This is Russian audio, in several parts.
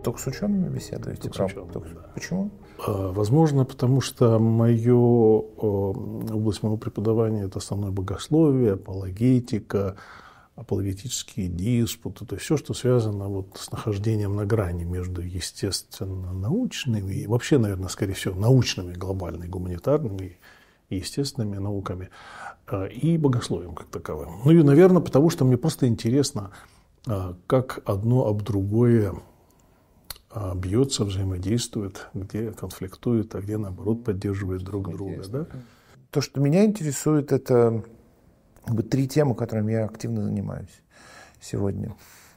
только с учеными беседуете? Только с учеными, да. Почему? Возможно, потому что область моего преподавания – это основное богословие, апологетика, апологетические диспуты, то есть все, что связано вот с нахождением на грани между естественно-научными и вообще, наверное, скорее всего, научными, глобальными, гуманитарными и естественными науками и богословием как таковым. Ну и, наверное, потому что мне просто интересно, как одно об другое бьется, взаимодействует, где конфликтует, а где, наоборот, поддерживает друг друга. Да? То, что меня интересует, это три темы, которыми я активно занимаюсь сегодня.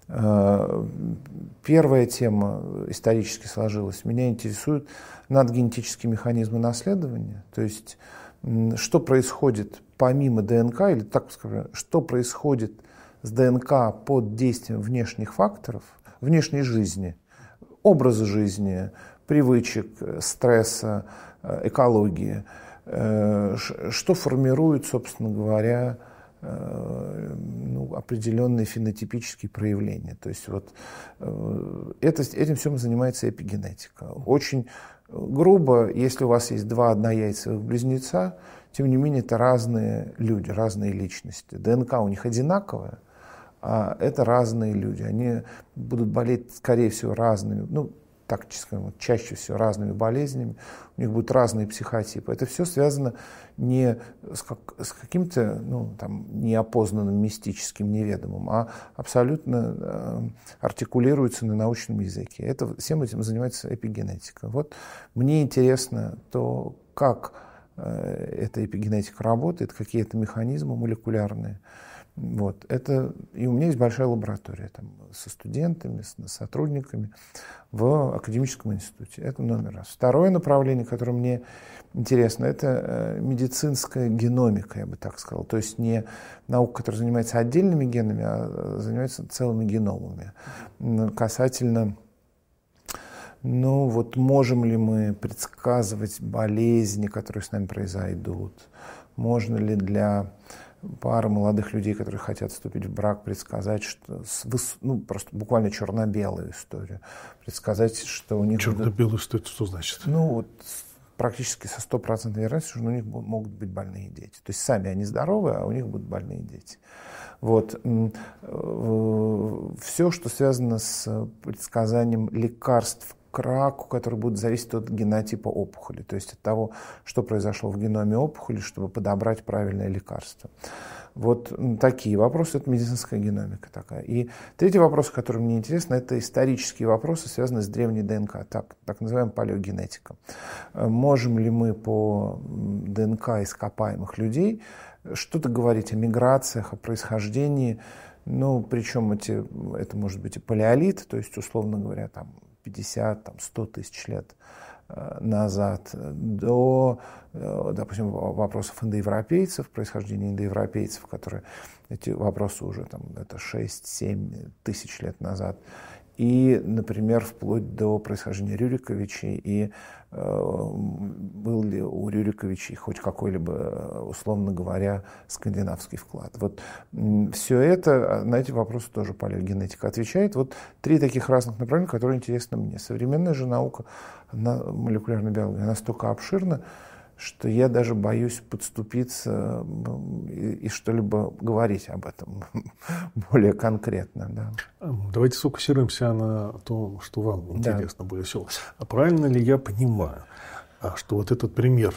Первая тема исторически сложилась. Меня интересуют надгенетические механизмы наследования, то есть что происходит помимо ДНК, или так скажем, что происходит с ДНК под действием внешних факторов, внешней жизни, образа жизни, привычек, стресса, экологии, что формирует, собственно говоря, определенные фенотипические проявления. То есть вот этим всем занимается эпигенетика. Очень грубо, если у вас есть два однояйцевых близнеца, тем не менее это разные люди, разные личности. ДНК у них одинаковая, а это разные люди. Они будут болеть, скорее всего, разными, так скажем, чаще всего разными болезнями, у них будут разные психотипы. Это все связано не с каким-то неопознанным, мистическим, неведомым, а абсолютно артикулируется на научном языке. Всем этим занимается эпигенетика. Вот мне интересно то, как эта эпигенетика работает, какие это механизмы молекулярные. Вот. И у меня есть большая лаборатория со студентами, с сотрудниками в академическом институте. Это номер раз. Второе направление, которое мне интересно, это медицинская геномика, я бы так сказал. То есть не наука, которая занимается отдельными генами, а занимается целыми геномами. Касательно, можем ли мы предсказывать болезни, которые с нами произойдут? Можно ли для пары молодых людей, которые хотят вступить в брак, предсказать, что просто буквально черно-белую историю, предсказать, что у них черно-белую историю, что значит? Практически со 100% вероятностью, что у них могут быть больные дети. То есть сами они здоровы, а у них будут больные дети. Вот. Все, что связано с предсказанием лекарств к раку, которые будут зависеть от генотипа опухоли, то есть от того, что произошло в геноме опухоли, чтобы подобрать правильное лекарство. Вот такие вопросы, это медицинская геномика такая. И третий вопрос, который мне интересен, это исторические вопросы, связанные с древней ДНК, так называемая палеогенетика. Можем ли мы по ДНК ископаемых людей что-то говорить о миграциях, о происхождении, причем это может быть и палеолит, то есть, условно говоря, 50-100 тысяч лет назад, до, допустим, вопросов индоевропейцев, происхождения индоевропейцев, которые эти вопросы уже это 6-7 тысяч лет назад, и, например, вплоть до происхождения Рюриковичей, и был ли у Рюриковичей хоть какой-либо, условно говоря, скандинавский вклад. Вот все это, на эти вопросы тоже палеогенетика отвечает. Вот три таких разных направления, которые интересны мне. Современная же наука, молекулярная биология, настолько обширна, что я даже боюсь подступиться и что-либо говорить об этом более конкретно. Да. Давайте сфокусируемся на том, что вам интересно более всего. А правильно ли я понимаю, что вот этот пример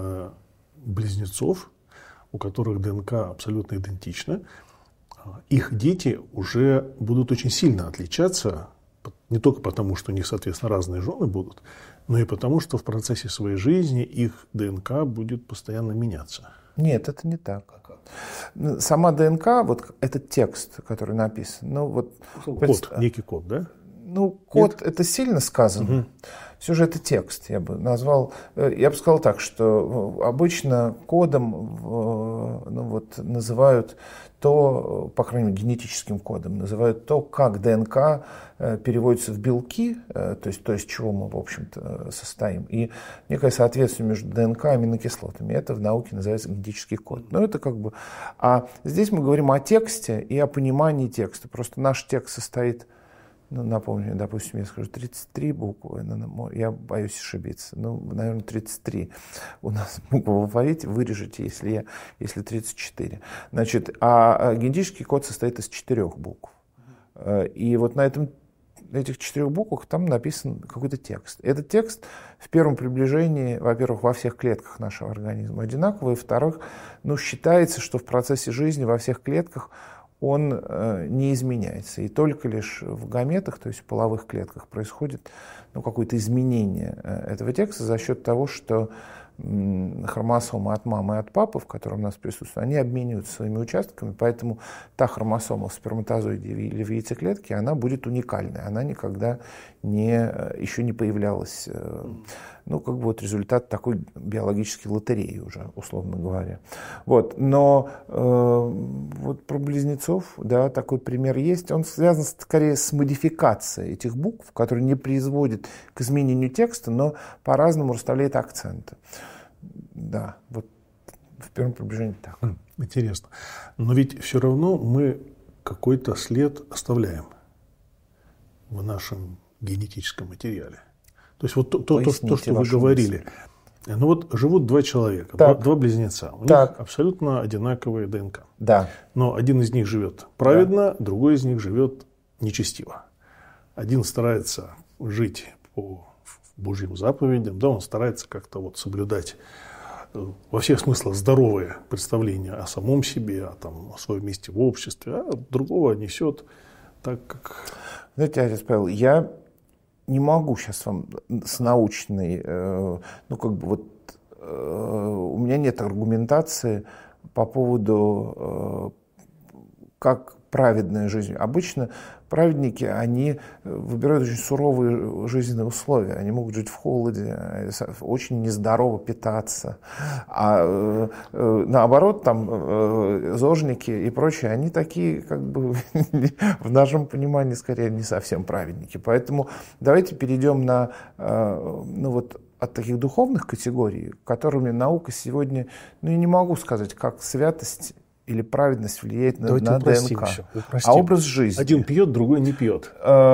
близнецов, у которых ДНК абсолютно идентична, их дети уже будут очень сильно отличаться, не только потому, что у них, соответственно, разные жены будут, но и потому, что в процессе своей жизни их ДНК будет постоянно меняться? Нет, это не так. Сама ДНК, вот этот текст, который написан, код, некий код, да? Код — это сильно сказано. Все же это текст, я бы назвал. Я бы сказал так, что обычно кодом называют то, по крайней мере, генетическим кодом, называют то, как ДНК переводится в белки, то есть из чего мы, в общем-то, состоим, и некое соответствие между ДНК и аминокислотами. Это в науке называется генетический код. А здесь мы говорим о тексте и о понимании текста. Просто наш текст состоит ну, напомню, допустим, я скажу 33 буквы, я боюсь ошибиться, наверное, 33 у нас буквы в алфавите, вырежете, если 34. Значит, а генетический код состоит из 4 букв. И вот на этих 4 буквах там написан какой-то текст. Этот текст в первом приближении, во-первых, во всех клетках нашего организма одинаковый, во-вторых, считается, что в процессе жизни во всех клетках он не изменяется. И только лишь в гаметах, то есть в половых клетках, происходит какое-то изменение этого текста за счет того, что хромосомы от мамы и от папы, в котором у нас присутствуют, они обмениваются своими участками, поэтому та хромосома в сперматозоиде или в яйцеклетке, она будет уникальной, она никогда еще не появлялась, результат такой биологической лотереи уже, условно говоря. Но вот про близнецов, да, такой пример есть, он связан скорее с модификацией этих букв, которые не приводят к изменению текста, но по-разному расставляют акценты. Да, вот в первом приближении так. Интересно. Но ведь все равно мы какой-то след оставляем в нашем генетическом материале. То есть вот то, что вы говорили. Живут 2 человека, два близнеца. У них абсолютно одинаковые ДНК. Да. Но один из них живет праведно, другой из них живет нечестиво. Один старается жить по Божьим заповедям, он старается как-то соблюдать во всех смыслах здоровое представление о самом себе, о своем месте в обществе, а другого несет так, как... Знаете, отец Павел, я не могу сейчас вам с научной, у меня нет аргументации по поводу, как праведная жизнь. Обычно праведники, они выбирают очень суровые жизненные условия. Они могут жить в холоде, очень нездорово питаться. А наоборот, зожники и прочие, они такие, в нашем понимании, скорее, не совсем праведники. Поэтому давайте перейдем от таких духовных категорий, которыми наука сегодня, я не могу сказать, как святость или праведность влияет на ДНК. А образ жизни. Один пьет, другой не пьет.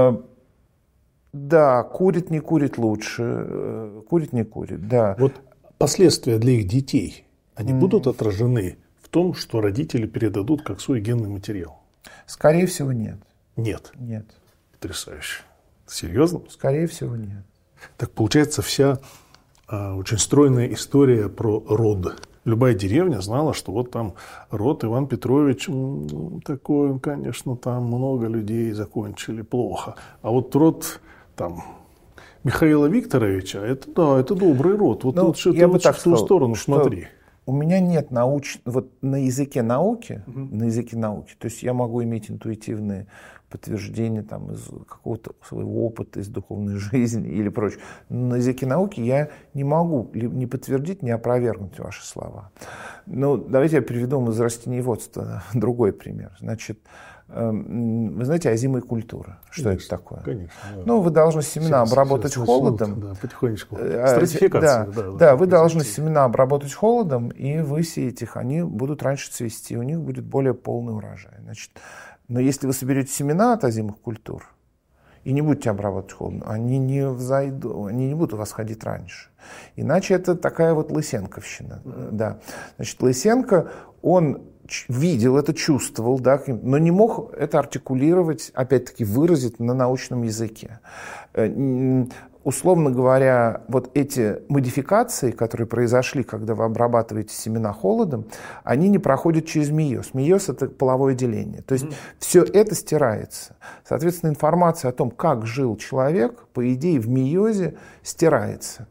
Да, курит, не курит лучше. Курит, не курит, да. Вот последствия для их детей, они будут отражены в том, что родители передадут как свой генный материал? Скорее всего, нет. Нет? Нет. Потрясающе. Серьезно? Скорее всего, нет. Так получается, вся очень стройная история про род. Любая деревня знала, что там род Иван Петрович такой, конечно, там много людей закончили плохо. А вот род Михаила Викторовича, это добрый род. Я бы так сказал, в ту сторону смотри. У меня нет на языке науки, то есть я могу иметь интуитивные подтверждения из какого-то своего опыта, из духовной жизни или прочее. Но на языке науки я не могу ни подтвердить, ни опровергнуть ваши слова. Давайте я приведу вам из растениеводства другой пример. Значит, вы знаете озимые культуры. Что это такое? Конечно. Вы должны семена обработать холодом. Да, потихонечку. Стратификация. Да, вы должны семена обработать холодом и высеять их. Они будут раньше цвести, у них будет более полный урожай. Значит, но если вы соберете семена от озимых культур и не будете обрабатывать холодом, они не будут у вас ходить раньше. Иначе это такая лысенковщина. Да. Значит, Лысенко, он видел это, чувствовал, но не мог это артикулировать, опять-таки выразить на научном языке. Условно говоря, эти модификации, которые произошли, когда вы обрабатываете семена холодом, они не проходят через мейоз. Мейоз – это половое деление. То есть все это стирается. Соответственно, информация о том, как жил человек, по идее, в мейозе стирается.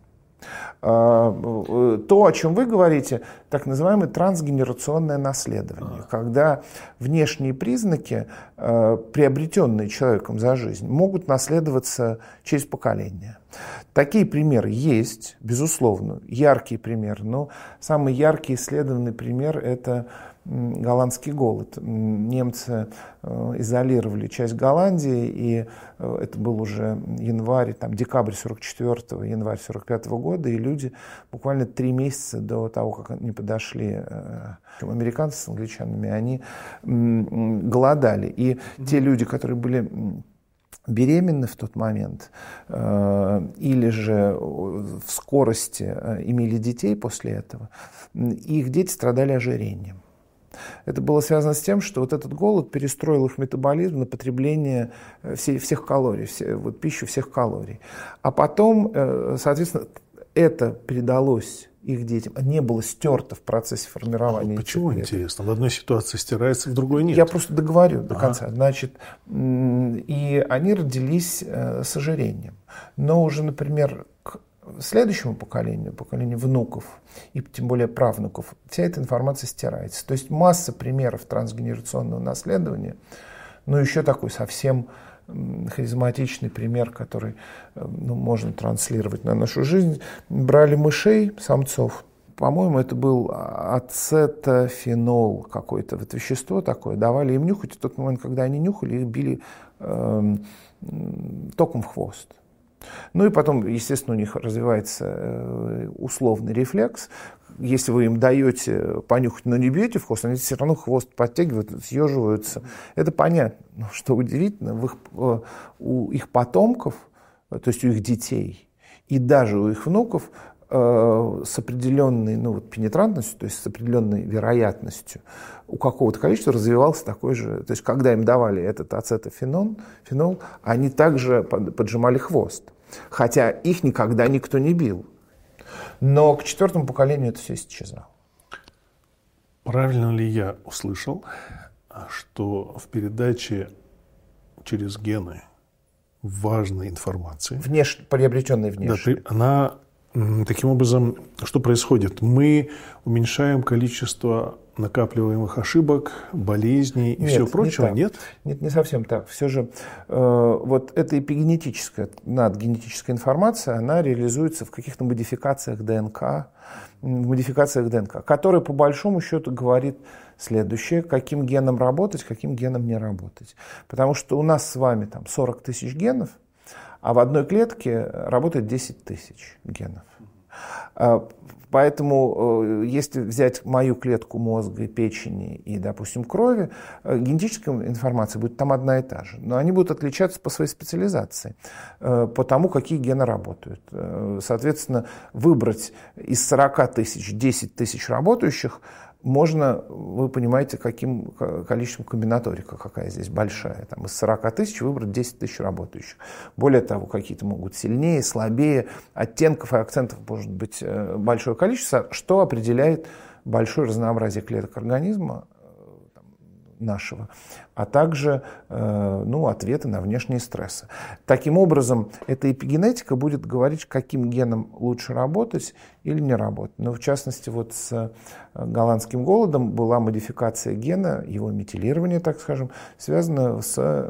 То, о чем вы говорите, так называемое трансгенерационное наследование, когда внешние признаки, приобретенные человеком за жизнь, могут наследоваться через поколения. Такие примеры есть, безусловно, яркий пример, но самый яркий исследованный пример – это голландский голод. Немцы изолировали часть Голландии, и это был уже декабрь 44-го, январь 45-го года, и люди буквально 3 месяца до того, как они подошли, американцы с англичанами, они голодали. И те люди, которые были беременны в тот момент или же в скорости имели детей после этого, их дети страдали ожирением. Это было связано с тем, что вот этот голод перестроил их метаболизм на потребление всех калорий, пищу всех калорий. А потом, соответственно, это передалось их детям, не было стерто в процессе формирования. Почему, интересно? В одной ситуации стирается, в другой нет. Я просто договорю до конца. Значит, и они родились с ожирением. Но уже, например, к следующему поколению внуков и тем более правнуков, вся эта информация стирается. То есть масса примеров трансгенерационного наследования, но еще такой совсем харизматичный пример, который можно транслировать на нашу жизнь. Брали мышей, самцов, по-моему, это был ацетофенол какое-то, вот вещество такое, давали им нюхать, и в тот момент, когда они нюхали, их били током в хвост. Ну и потом, естественно, у них развивается условный рефлекс. Если вы им даете понюхать, но не бьете в хвост, они все равно хвост подтягивают, съеживаются. Это понятно. Но что удивительно, у их потомков, то есть у их детей и даже у их внуков с определенной пенетрантностью, то есть с определенной вероятностью у какого-то количества развивался такой же. То есть когда им давали этот ацетофенол, они также поджимали хвост. Хотя их никогда никто не бил. Но к 4-му поколению это все исчезало. Правильно ли я услышал, что в передаче через гены важной информации, приобретенной внешне, она таким образом, что происходит? Мы уменьшаем количество накапливаемых ошибок, болезней и все прочего? Нет? Нет, не совсем так. Все же вот эта эпигенетическая, надгенетическая информация, она реализуется в каких-то модификациях ДНК, которая по большому счету говорит следующее: каким геном работать, каким геном не работать. Потому что у нас с вами 40 тысяч генов, а в одной клетке работает 10 тысяч генов. Поэтому, если взять мою клетку мозга, печени и, допустим, крови, генетическая информация будет там одна и та же. Но они будут отличаться по своей специализации, по тому, какие гены работают. Соответственно, выбрать из 40 тысяч 10 тысяч работающих можно, вы понимаете, каким количеством комбинаторика, какая здесь большая. Из 40 тысяч выбрать 10 тысяч работающих. Более того, какие-то могут сильнее, слабее, оттенков и акцентов может быть большое количество, что определяет большое разнообразие клеток организма нашего, а также ответы на внешние стрессы. Таким образом, эта эпигенетика будет говорить, каким геном лучше работать или не работать. Но в частности, с голландским голодом была модификация гена, его метилирование, так скажем, связано с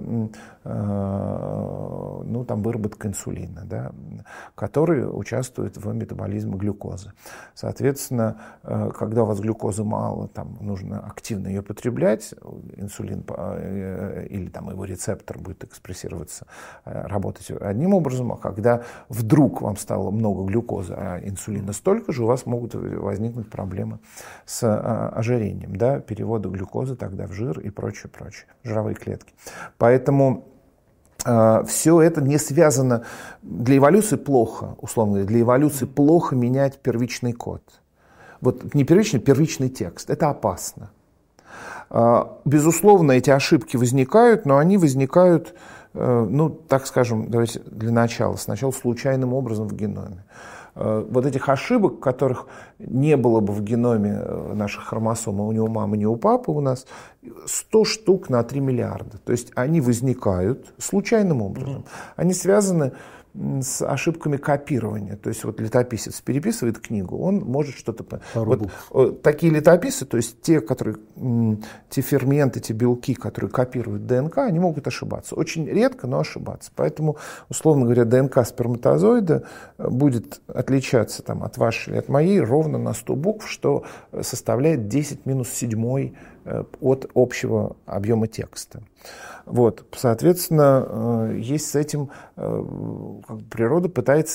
выработкой инсулина, который участвует в метаболизме глюкозы. Соответственно, когда у вас глюкозы мало, нужно активно ее потреблять, инсулин или его рецептор будет экспрессироваться, работать одним образом, а когда вдруг вам стало много глюкозы, а инсулина столько же, у вас могут возникнуть проблемы с ожирением, перевода глюкозы тогда в жир и прочее, жировые клетки. Поэтому все это не связано, для эволюции плохо, условно говоря, для эволюции плохо менять первичный код. Не первичный, первичный текст, это опасно. Безусловно, эти ошибки возникают, но они возникают, так скажем, давайте для начала, сначала случайным образом в геноме. Этих ошибок, которых не было бы в геноме наших хромосом, ни у мамы, ни у папы, у нас 100 штук на 3 миллиарда. То есть они возникают случайным образом. Они связаны с ошибками копирования. То есть летописец переписывает книгу, он может что-то... Такие летописцы, то есть те ферменты, те белки, которые копируют ДНК, они могут ошибаться. Очень редко, но ошибаться. Поэтому, условно говоря, ДНК сперматозоида будет отличаться от вашей или от моей ровно на 100 букв, что составляет 10 минус 7 от общего объема текста. Соответственно, есть с этим, природа пытается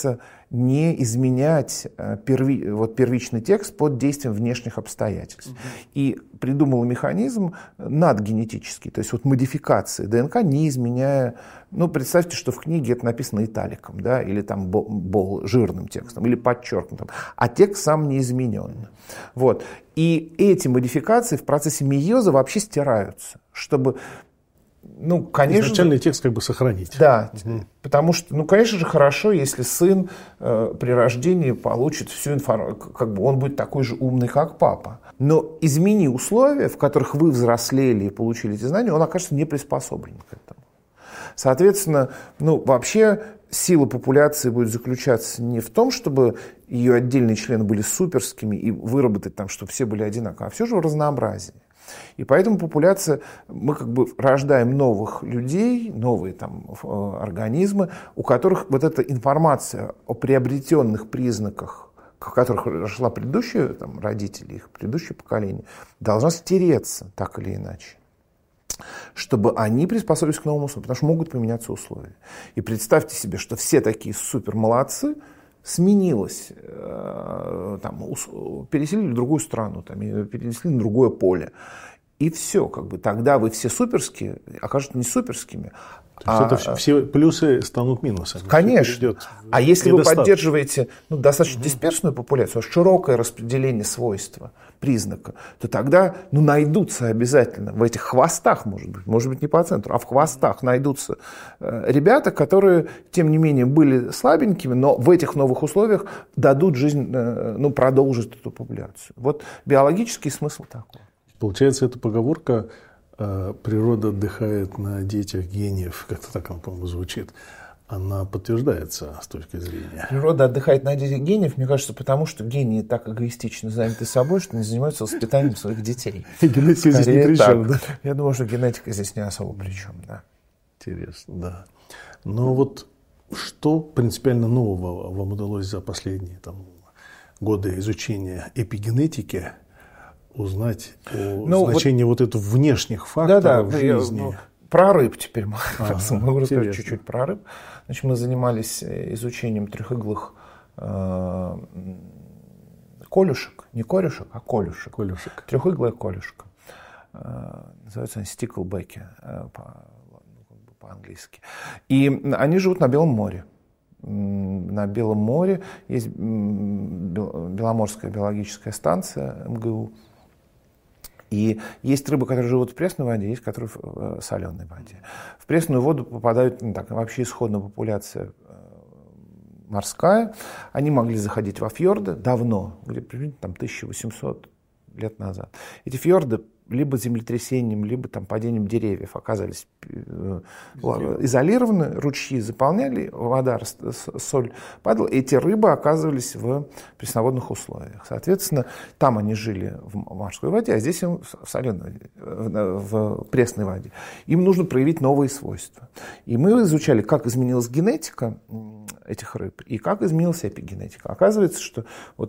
не изменять первичный текст под действием внешних обстоятельств. И придумала механизм надгенетический, то есть вот модификации ДНК, не изменяя. Представьте, что в книге это написано италиком, да, или там жирным текстом, или подчеркнутым, а текст сам не изменен. Вот. И эти модификации в процессе мейоза вообще стираются, чтобы, конечно... Изначальный текст как бы сохранить. Да, потому что, конечно же, хорошо, если сын при рождении получит всю информацию, он будет такой же умный, как папа. Но измени условия, в которых вы взрослели и получили эти знания, он окажется не приспособлен к этому. Соответственно, вообще сила популяции будет заключаться не в том, чтобы ее отдельные члены были суперскими и выработать там, чтобы все были одинаковы, а все же в разнообразии. И поэтому популяция, мы рождаем новых людей, новые организмы, у которых вот эта информация о приобретенных признаках, в которых росла предыдущие родители, их предыдущее поколение, должна стереться так или иначе, чтобы они приспособились к новым условиям, потому что могут поменяться условия. И представьте себе, что все такие супер молодцы, сменилось, переселили в другую страну, переселили на другое поле. И все, тогда вы все суперские окажутся не суперскими. То есть все плюсы станут минусами. Конечно. А если вы поддерживаете достаточно дисперсную популяцию, широкое распределение свойства, признака, то тогда найдутся обязательно в этих хвостах, может быть не по центру, а в хвостах найдутся ребята, которые, тем не менее, были слабенькими, но в этих новых условиях дадут жизнь, продолжат эту популяцию. Вот биологический смысл такой. Получается, эта поговорка «природа отдыхает на детях гениев», как-то так она, по-моему, звучит, она подтверждается с точки зрения. Природа отдыхает на детях гениев, мне кажется, потому что гении так эгоистично заняты собой, что не занимаются воспитанием своих детей. И генетика здесь ни при чем, да? Я думаю, что генетика здесь не особо при чем, да. Интересно, да. Но вот что принципиально нового вам удалось за последние годы изучения эпигенетики узнать о значении вот этого внешних факторов в жизни? Про рыб теперь могу рассказать чуть-чуть про рыб. Значит, мы занимались изучением трехиглых колюшек, не корешек, а колюшек. Трехиглая колюшка. Называются они стиклбеки по-английски. И они живут на Белом море. На Белом море есть Беломорская биологическая станция МГУ. И есть рыбы, которые живут в пресной воде, есть которые в соленой воде. В пресную воду попадают, вообще исходная популяция морская. Они могли заходить во фьорды давно, где-то 1800 лет назад. Эти фьорды либо землетрясением, либо падением деревьев оказались изолированы, ручьи заполняли, вода, соль падала, и эти рыбы оказывались в пресноводных условиях. Соответственно, там они жили в морской воде, а здесь им в соленой воде, в пресной воде. Им нужно проявить новые свойства. И мы изучали, как изменилась генетика этих рыб и как изменилась эпигенетика. Оказывается, что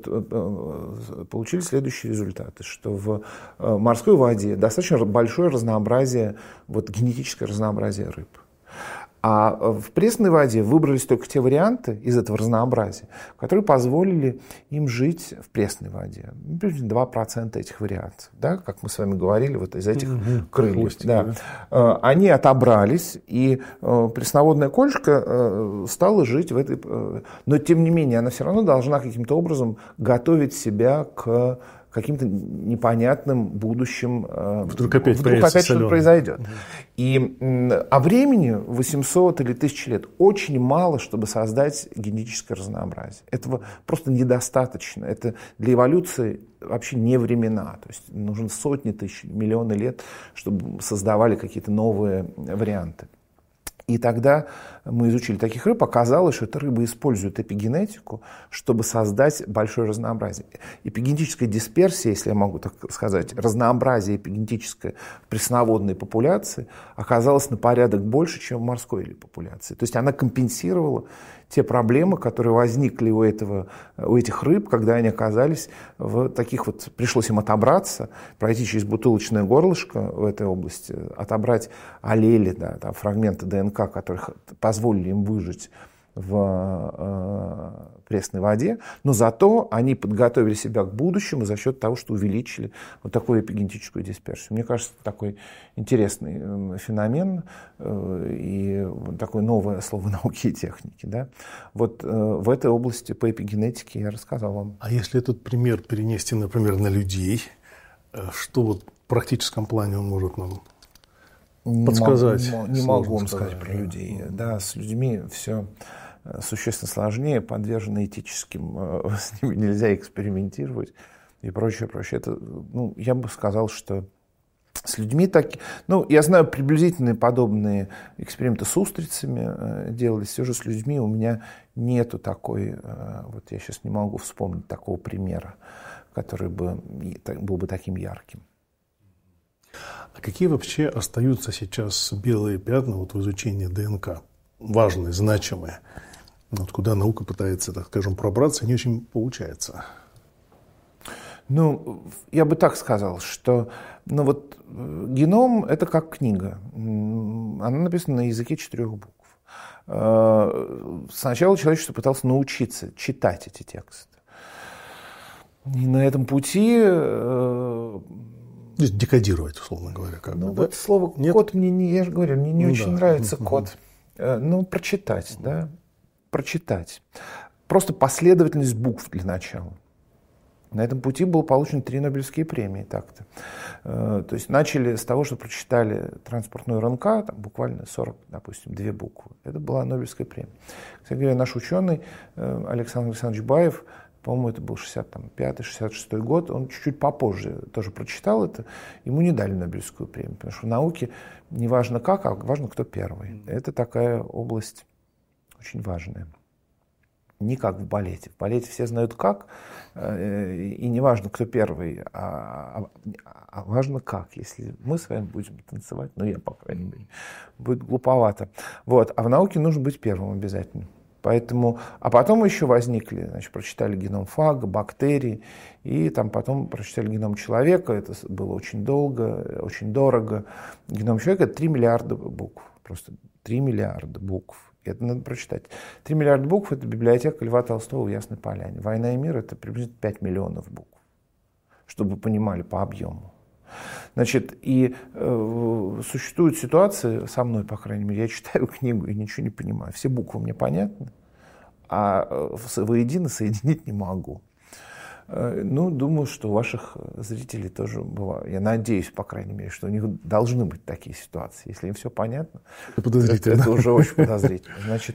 получили следующие результаты, что в морской воде достаточно большое разнообразие, генетическое разнообразие рыб. А в пресной воде выбрались только те варианты из этого разнообразия, которые позволили им жить в пресной воде. 2% этих вариантов, да, как мы с вами говорили, из этих крыльев. Да. Они отобрались, и пресноводная колюшка стала жить в этой... Но, тем не менее, она все равно должна каким-то образом готовить себя к каким-то непонятным будущим, вдруг опять что-то произойдет. А времени 800 или 1000 лет очень мало, чтобы создать генетическое разнообразие. Этого просто недостаточно. Это для эволюции вообще не времена. То есть нужно сотни тысяч, миллионы лет, чтобы создавали какие-то новые варианты. И тогда мы изучили таких рыб, оказалось, что эта рыба использует эпигенетику, чтобы создать большое разнообразие. Эпигенетическая дисперсия, если я могу так сказать, разнообразие эпигенетическое в пресноводной популяции оказалось на порядок больше, чем в морской популяции. То есть она компенсировала те проблемы, которые возникли у этих рыб, когда они оказались в таких пришлось им отобраться, пройти через бутылочное горлышко в этой области, отобрать аллели, фрагменты ДНК, которые позволили им выжить в пресной воде, но зато они подготовили себя к будущему за счет того, что увеличили вот такую эпигенетическую дисперсию. Мне кажется, это такой интересный феномен и такое новое слово науки и техники. Да? Вот в этой области по эпигенетике я рассказал вам. А если этот пример перенести, например, на людей, что вот в практическом плане он может нам подсказать? Не могу вам сказать про людей. Да, с людьми все существенно сложнее, подвержены этическим, с ними нельзя экспериментировать и прочее, прочее. Это, я бы сказал, что с людьми так... я знаю приблизительные подобные эксперименты с устрицами делались. Все же с людьми у меня нету такой... Вот я сейчас не могу вспомнить такого примера, который был бы таким ярким. А какие вообще остаются сейчас белые пятна в изучении ДНК? Важные, значимые. Куда наука пытается, так скажем, пробраться, не очень получается. Я бы так сказал, что геном — это как книга. Она написана на языке 4 букв. Сначала человечество пыталось научиться читать эти тексты. И на этом пути... Декодировать, условно говоря. Вот слово «код» я же говорю, мне не очень нравится код. Прочитать, да. Прочитать. Просто последовательность букв для начала. На этом пути было получено 3 Нобелевские премии так-то. То есть начали с того, что прочитали транспортную РНК, там буквально 40, допустим, 2 буквы. Это была Нобелевская премия. Кстати говоря, наш ученый Александр Александрович Баев, по-моему, это был 65-66 год, он чуть-чуть попозже тоже прочитал это, ему не дали Нобелевскую премию, потому что в науке не важно как, а важно, кто первый. Это такая область очень важная. Не как в балете. В балете все знают как, и не важно, кто первый, а важно как. Если мы с вами будем танцевать, я, по крайней мере, будет глуповато. А в науке нужно быть первым обязательно. Поэтому, а потом еще возникли, прочитали геном фага, бактерий, и потом прочитали геном человека. Это было очень долго, очень дорого. Геном человека — это 3 миллиарда букв. Просто 3 миллиарда букв. Это надо прочитать. 3 миллиарда букв — это библиотека Льва Толстого в Ясной Поляне. «Война и мир» — это приблизительно 5 миллионов букв, чтобы вы понимали по объему. И существуют ситуации, со мной, по крайней мере, я читаю книгу и ничего не понимаю. Все буквы мне понятны, а воедино соединить не могу. Думаю, что у ваших зрителей тоже бывает. Я надеюсь, по крайней мере, что у них должны быть такие ситуации. Если им все понятно, это уже очень подозрительно.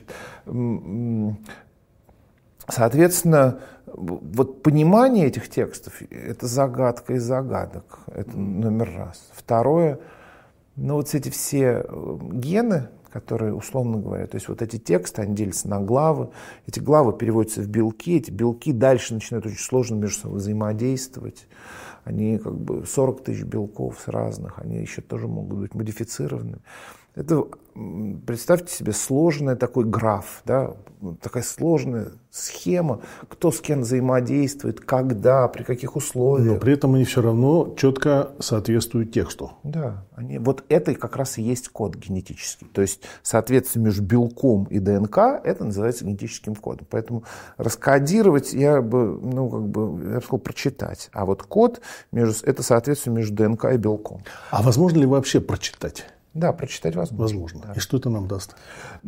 Соответственно, понимание этих текстов — это загадка из загадок. Это номер раз. Второе, эти все гены, которые, условно говоря, то есть эти тексты, они делятся на главы, эти главы переводятся в белки, эти белки дальше начинают очень сложно между собой взаимодействовать. Они 40 тысяч белков с разных, они еще тоже могут быть модифицированы. Это, представьте себе, сложный такой граф, да, такая сложная схема, кто с кем взаимодействует, когда, при каких условиях. Но при этом они все равно четко соответствуют тексту. Да, это как раз и есть код генетический. То есть соответствие между белком и ДНК, это называется генетическим кодом. Поэтому раскодировать я бы, я бы сказал, прочитать. А код, это соответствие между ДНК и белком. А возможно ли вообще прочитать? Да, прочитать возможно. Да. И что это нам даст?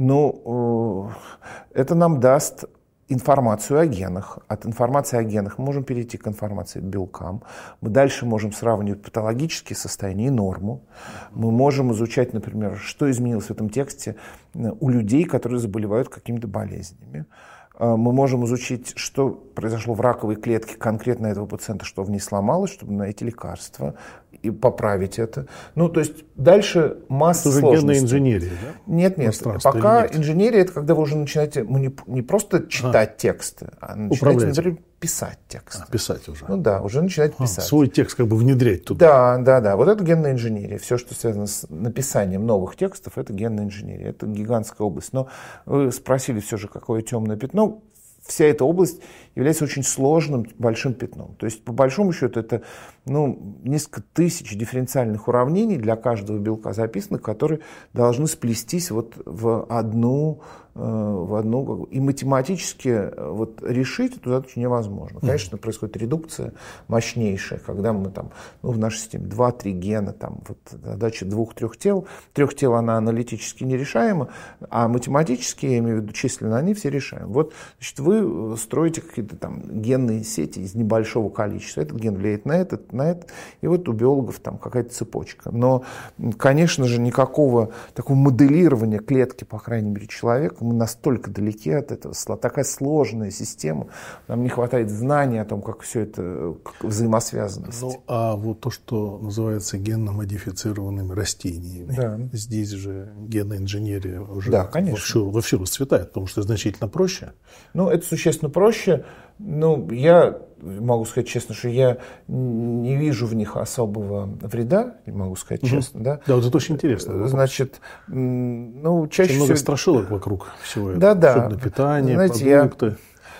Это нам даст информацию о генах. От информации о генах мы можем перейти к информации к белкам. Мы дальше можем сравнивать патологические состояния и норму. Мы можем изучать, например, что изменилось в этом тексте у людей, которые заболевают какими-то болезнями. Мы можем изучить, что произошло в раковой клетке конкретно этого пациента, что в ней сломалось, чтобы найти лекарства и поправить это. То есть дальше масса сложностей. Это уже генная инженерия, да? Нет. Пока инженерия — это когда вы уже начинаете не просто читать тексты, а начинаете, например, писать текст. Писать уже. уже начинать писать. Свой текст внедрять туда. Да. Это генная инженерия. Все, что связано с написанием новых текстов, это генная инженерия. Это гигантская область. Но вы спросили все же, какое темное пятно. Вся эта область является очень сложным большим пятном. То есть, по большому счету, это несколько тысяч дифференциальных уравнений для каждого белка записанных, которые должны сплестись в одну в одну, и математически вот решить эту задачу невозможно. Конечно, происходит редукция мощнейшая, когда мы там, ну, в нашей системе 2-3 гена, там, вот задача 2-3 тел. 3 тел она аналитически нерешаема, а математически, я имею в виду численно, они все решаемы. Вот, значит, вы строите какие-то там генные сети из небольшого количества. Этот ген влияет на этот, и вот у биологов там какая-то цепочка. Но, конечно же, никакого такого моделирования клетки, по крайней мере, человека, мы настолько далеки от этого, такая сложная система, нам не хватает знаний о том, как все это взаимосвязано. Ну, а вот то, что называется генно-модифицированными растениями, да. Здесь же генная инженерия уже да, вовсю расцветает, потому что значительно проще. Ну, это существенно проще. Ну, я могу сказать честно, что я не вижу в них особого вреда, могу сказать честно. Да, да, вот это очень интересно. Значит, ну, чаще всего... много страшилок вокруг всего этого. Да. Особенно питание, знаете, продукты.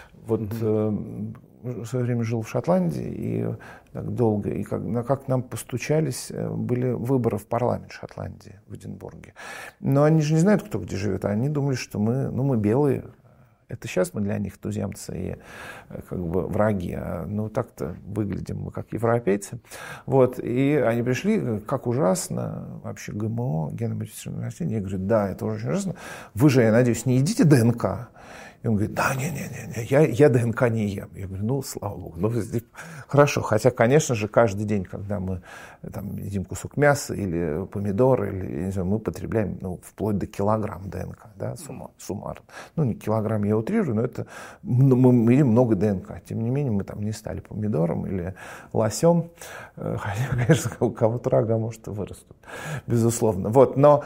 В свое время жил в Шотландии и так долго, и как нам постучались, были выборы в парламент Шотландии в Эдинбурге. Но они же не знают, кто где живет, а они думали, что мы белые. Это сейчас мы для них туземцы и как бы враги, ну так-то выглядим мы как европейцы. Вот, и они пришли, как ужасно вообще ГМО, генно-модифицированные растения. Я говорю, да, это очень ужасно. Вы же, я надеюсь, не едите ДНК? И он говорит, да, не, я ДНК не ем. Я говорю, ну, слава богу, ну, хорошо. Хотя, конечно же, каждый день, когда мы там, едим кусок мяса или помидоры, или, не знаю, мы потребляем, ну, вплоть до килограмм ДНК, да, суммарно. Ну, не килограмм, я утрирую, но это мы едим много ДНК. Тем не менее, мы там не стали помидором или лосем. Хотя, конечно, у кого-то рога, может, и вырастут, безусловно. Вот, но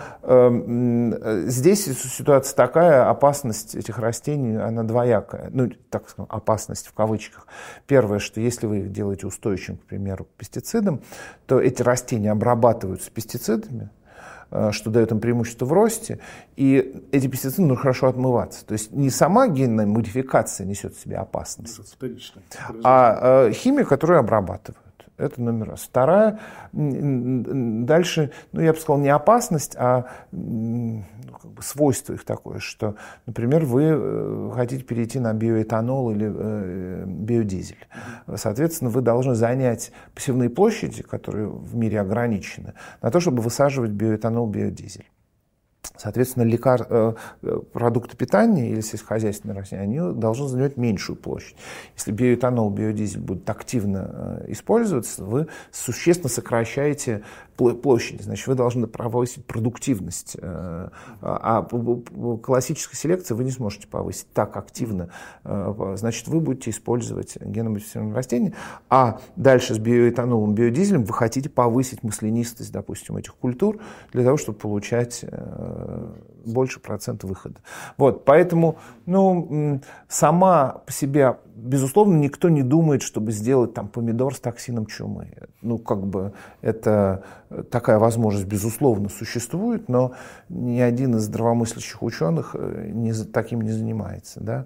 здесь ситуация такая, опасность этих растений, она двоякая, ну, так скажем, опасность в кавычках. Первое, что если вы их делаете устойчивым, к примеру, к пестицидам, то эти растения обрабатываются пестицидами, что дает им преимущество в росте, и эти пестициды нужно хорошо отмываться. То есть не сама генная модификация несет в себе опасность, а химия, которую обрабатывают. Это номер раз. Вторая, дальше, ну, я бы сказал, не опасность, а как бы свойство их такое, что, например, вы хотите перейти на биоэтанол или биодизель. Соответственно, вы должны занять посевные площади, которые в мире ограничены, на то, чтобы высаживать биоэтанол, биодизель. Соответственно, продукты питания или сельскохозяйственные растения, они должны занимать меньшую площадь. Если биоэтанол, биодизель будут активно использоваться, вы существенно сокращаете площади, значит, вы должны повысить продуктивность. А классической селекции вы не сможете повысить так активно. Значит, вы будете использовать генно-модифицированные растения, а дальше с биоэтанолом, биодизелем вы хотите повысить маслянистость, допустим, этих культур для того, чтобы получать больше процент выхода. Вот, поэтому, ну, сама по себе, безусловно, никто не думает, чтобы сделать там помидор с токсином чумы. Ну, как бы, это такая возможность, безусловно, существует, но ни один из здравомыслящих ученых таким не занимается. Да?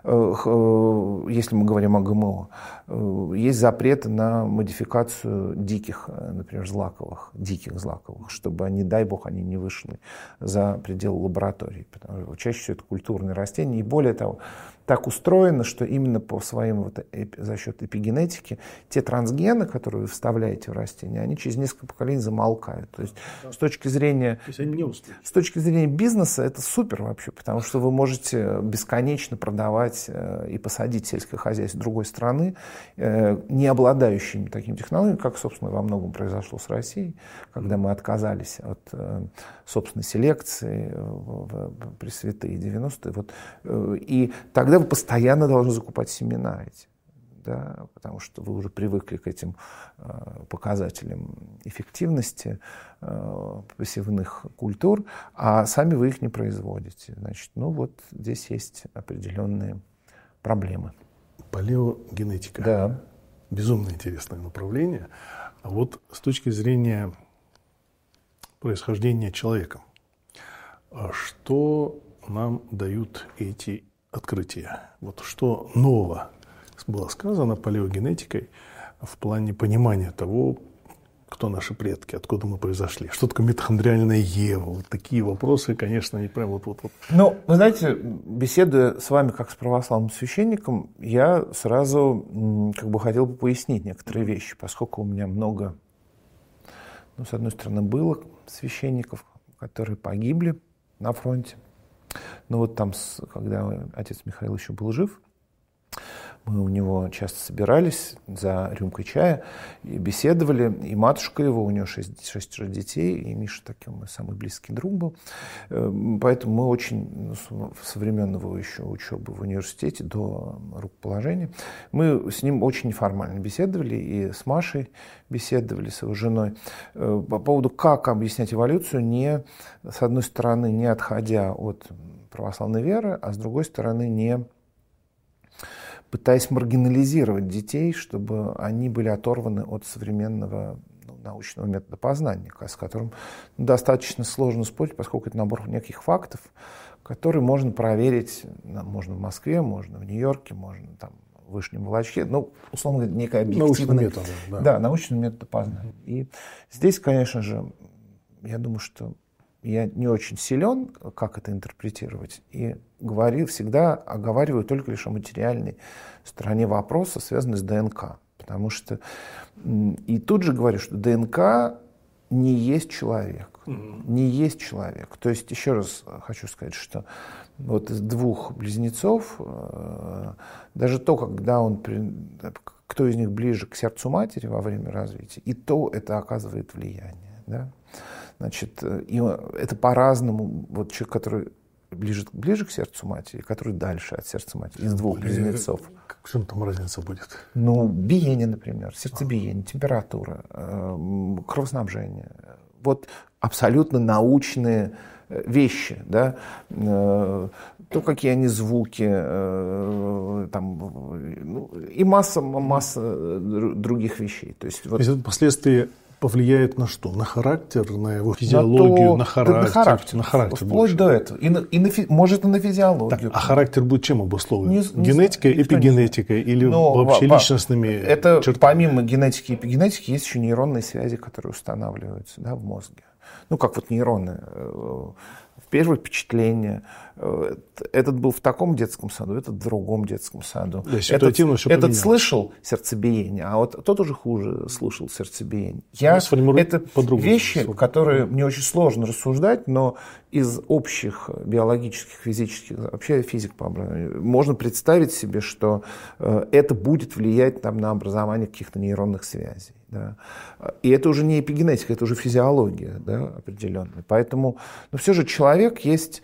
Если мы говорим о ГМО, есть запреты на модификацию диких, например, диких злаковых, чтобы, не дай бог, они не вышли за пределы лаборатории. Потому что чаще всего это культурные растения. И более того, так устроено, что именно за счет эпигенетики те трансгены, которые вы вставляете в растения, они через несколько поколений замолкают. То есть, с точки зрения бизнеса это супер вообще, потому что вы можете бесконечно продавать и посадить сельское хозяйство другой страны, не обладающими такими технологиями, как, собственно, во многом произошло с Россией, когда мы отказались от собственной селекции в пресвятые 90-е. Вот, и тогда вы постоянно должны закупать семена эти, да, потому что вы уже привыкли к этим показателям эффективности посевных культур, а сами вы их не производите. Значит, ну вот здесь есть определенные проблемы. Палеогенетика. Да. Безумно интересное направление. А вот с точки зрения происхождения человека, что нам дают эти открытия? Вот что нового было сказано палеогенетикой в плане понимания того, Кто наши предки, откуда мы произошли, что такое митохондриальная Ева. Вот такие вопросы, конечно, они прям вот. Ну, вы знаете, беседуя с вами как с православным священником, я сразу как бы хотел бы пояснить некоторые вещи, поскольку у меня много, ну, с одной стороны, было священников, которые погибли на фронте. Но вот там, когда отец Михаил еще был жив, мы у него часто собирались за рюмкой чая и беседовали. И матушка его, у него 6 детей, и Миша такой мой самый близкий друг был. Поэтому мы очень, со времен его еще учебы в университете, до рукоположения, мы с ним очень неформально беседовали, и с Машей беседовали, с его женой, по поводу, как объяснять эволюцию, не, с одной стороны, не отходя от православной веры, а с другой стороны, не пытаясь маргинализировать детей, чтобы они были оторваны от современного научного метода познания, с которым достаточно сложно спорить, поскольку это набор неких фактов, которые можно проверить, можно в Москве, можно в Нью-Йорке, можно там в Вышнем Волочке, ну, условно говоря, некая объективная... Научный метод, да, научный метод познания. И здесь, конечно же, я думаю, что я не очень силен, как это интерпретировать, и всегда оговариваю только лишь о материальной стороне вопроса, связанной с ДНК. Потому что и тут же говорю, что ДНК не есть человек. Не есть человек. То есть, еще раз хочу сказать, что вот из 2 близнецов, даже то, когда кто из них ближе к сердцу матери во время развития, и то это оказывает влияние. Да? Значит, и это по-разному. Вот человек, который ближе к сердцу матери, который дальше от сердца матери, из 2 близнецов. В чем там разница будет? Ну, биение, например, сердцебиение, температура, кровоснабжение. Вот абсолютно научные вещи, да, то, какие они звуки, там, и масса других вещей. То есть, вот, впоследствии повлияет на что? На характер, на его физиологию, на характер. Вплоть больше. до этого. Может, и на физиологию. Так, а характер будет чем обусловлен? Генетикой, эпигенетикой или вообще личностными чертами? Помимо генетики и эпигенетики есть еще нейронные связи, которые устанавливаются, да, в мозге. Ну, как вот нейроны. Первое впечатление. Этот был в таком детском саду, этот в другом детском саду. Да, этот слышал сердцебиение, а вот тот уже хуже слушал сердцебиение. Это вещи, которые мне очень сложно рассуждать, но из общих биологических, физических, вообще физик по образованию, можно представить себе, что это будет влиять там, на образование каких-то нейронных связей. Да. И это уже не эпигенетика, это уже физиология, да, определенная. Поэтому, но все же человек есть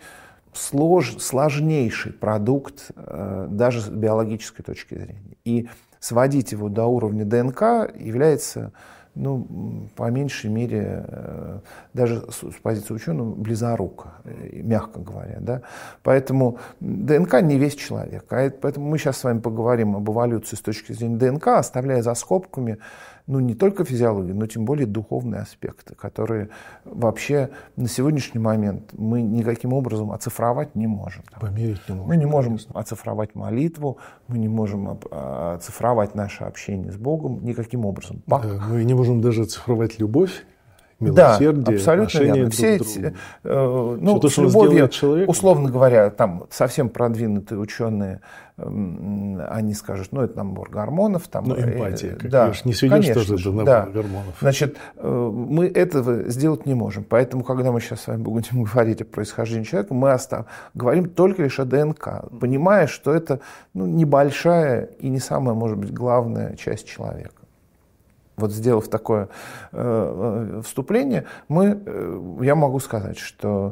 сложнейший продукт даже с биологической точки зрения. И сводить его до уровня ДНК является, ну, по меньшей мере, даже с позиции ученого, близоруко, мягко говоря. Да? Поэтому ДНК не весь человек. Поэтому мы сейчас с вами поговорим об эволюции с точки зрения ДНК, оставляя за скобками, ну, не только физиологию, но тем более духовные аспекты, которые вообще на сегодняшний момент мы никаким образом оцифровать не можем. Померить не можем. Мы не можем оцифровать молитву, мы не можем оцифровать наше общение с Богом никаким образом. Да, мы не можем даже оцифровать любовь, милосердие, да, абсолютно верно. Все эти, с любовью, условно говоря, там совсем продвинутые ученые, они скажут, ну, это набор гормонов. Там, эмпатия, да, не сведешь тоже до набора гормонов. Значит, мы этого сделать не можем. Поэтому, когда мы сейчас с вами будем говорить о происхождении человека, мы говорим только лишь о ДНК, понимая, что это небольшая и не самая, может быть, главная часть человека. Вот сделав такое вступление, я могу сказать, что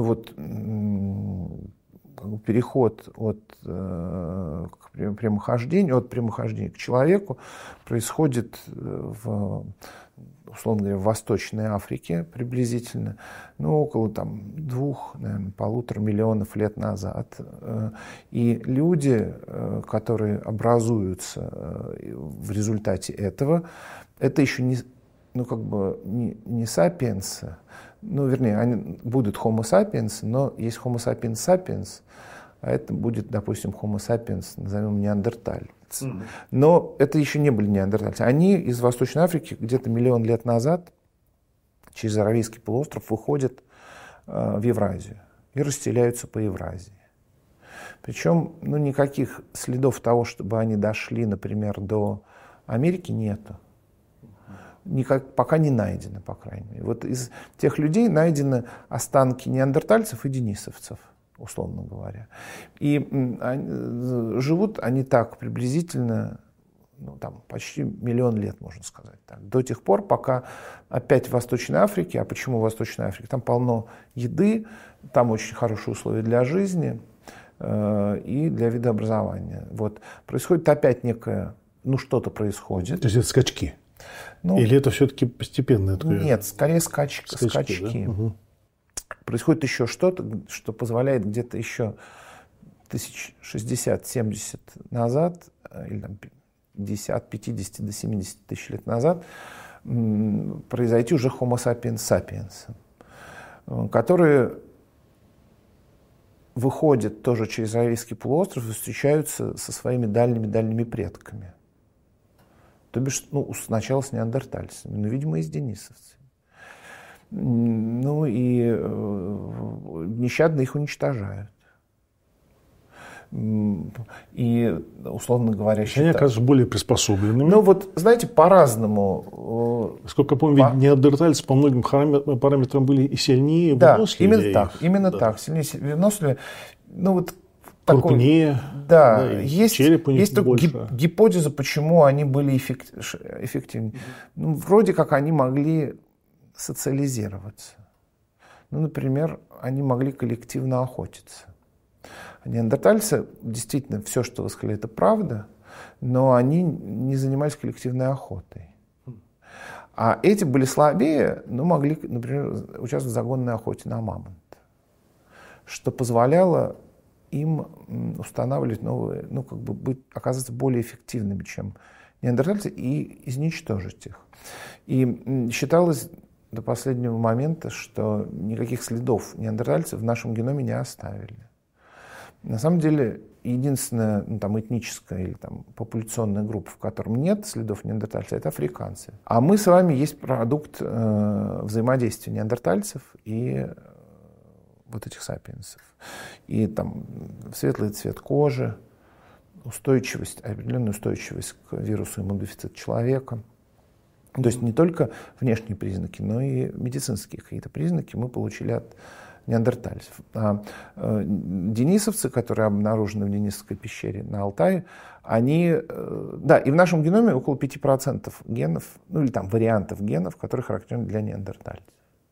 переход от прямохождения к человеку происходит условно говоря, в Восточной Африке приблизительно, около 2-1,5 миллионов лет назад. И люди, которые образуются в результате этого, это еще не сапиенсы, вернее, они будут Homo sapiens, но есть Homo sapiens sapiens, а это будет, допустим, Homo sapiens, назовем неандерталец. Но это еще не были неандертальцы. Они из Восточной Африки где-то миллион лет назад через Аравийский полуостров выходят в Евразию и расселяются по Евразии. Причем никаких следов того, чтобы они дошли, например, до Америки, нету. Пока не найдено, по крайней мере. Вот из тех людей найдены останки неандертальцев и денисовцев, условно говоря. И живут они так приблизительно почти миллион лет, можно сказать. Так. До тех пор, пока опять в Восточной Африке, а почему в Восточной Африке? Там полно еды, там очень хорошие условия для жизни и для видообразования. Вот. Происходит опять некое, что-то происходит. То есть это скачки? Или это все-таки постепенное? Нет, скорее скачки. Да? Угу. Происходит еще что-то, что позволяет где-то еще 60-70 назад, или 50 до 70 тысяч лет назад, произойти уже Homo sapiens sapiens, которые выходят тоже через Аравийский полуостров и встречаются со своими дальними предками. То бишь, сначала с неандертальцами, видимо, и с денисовцами. И нещадно их уничтожают. И, условно говоря, они оказываются более приспособленными. Знаете, по-разному. Сколько я помню, неандертальцы по многим параметрам были и сильнее, выносливее. Именно так. Сильнее, выносливее. Крупнее. Есть больше. Гипотеза, почему они были эффективнее. Вроде как они могли социализироваться. Например, они могли коллективно охотиться. Неандертальцы, действительно, все, что вы сказали, это правда, но они не занимались коллективной охотой. А эти были слабее, но могли, например, участвовать в загонной охоте на мамонта, что позволяло им устанавливать новые, оказаться более эффективными, чем неандертальцы, и изничтожить их. И считалось до последнего момента, что никаких следов неандертальцев в нашем геноме не оставили. На самом деле, единственная этническая или популяционная группа, в котором нет следов неандертальцев, это африканцы. А мы с вами есть продукт взаимодействия неандертальцев и этих сапиенсов. И светлый цвет кожи, определенная устойчивость к вирусу иммунодефицита человека. То есть не только внешние признаки, но и медицинские какие-то признаки мы получили от неандертальцев. А денисовцы, которые обнаружены в Денисовской пещере на Алтае, они, и в нашем геноме около 5% генов, или вариантов генов, которые характерны для неандертальцев.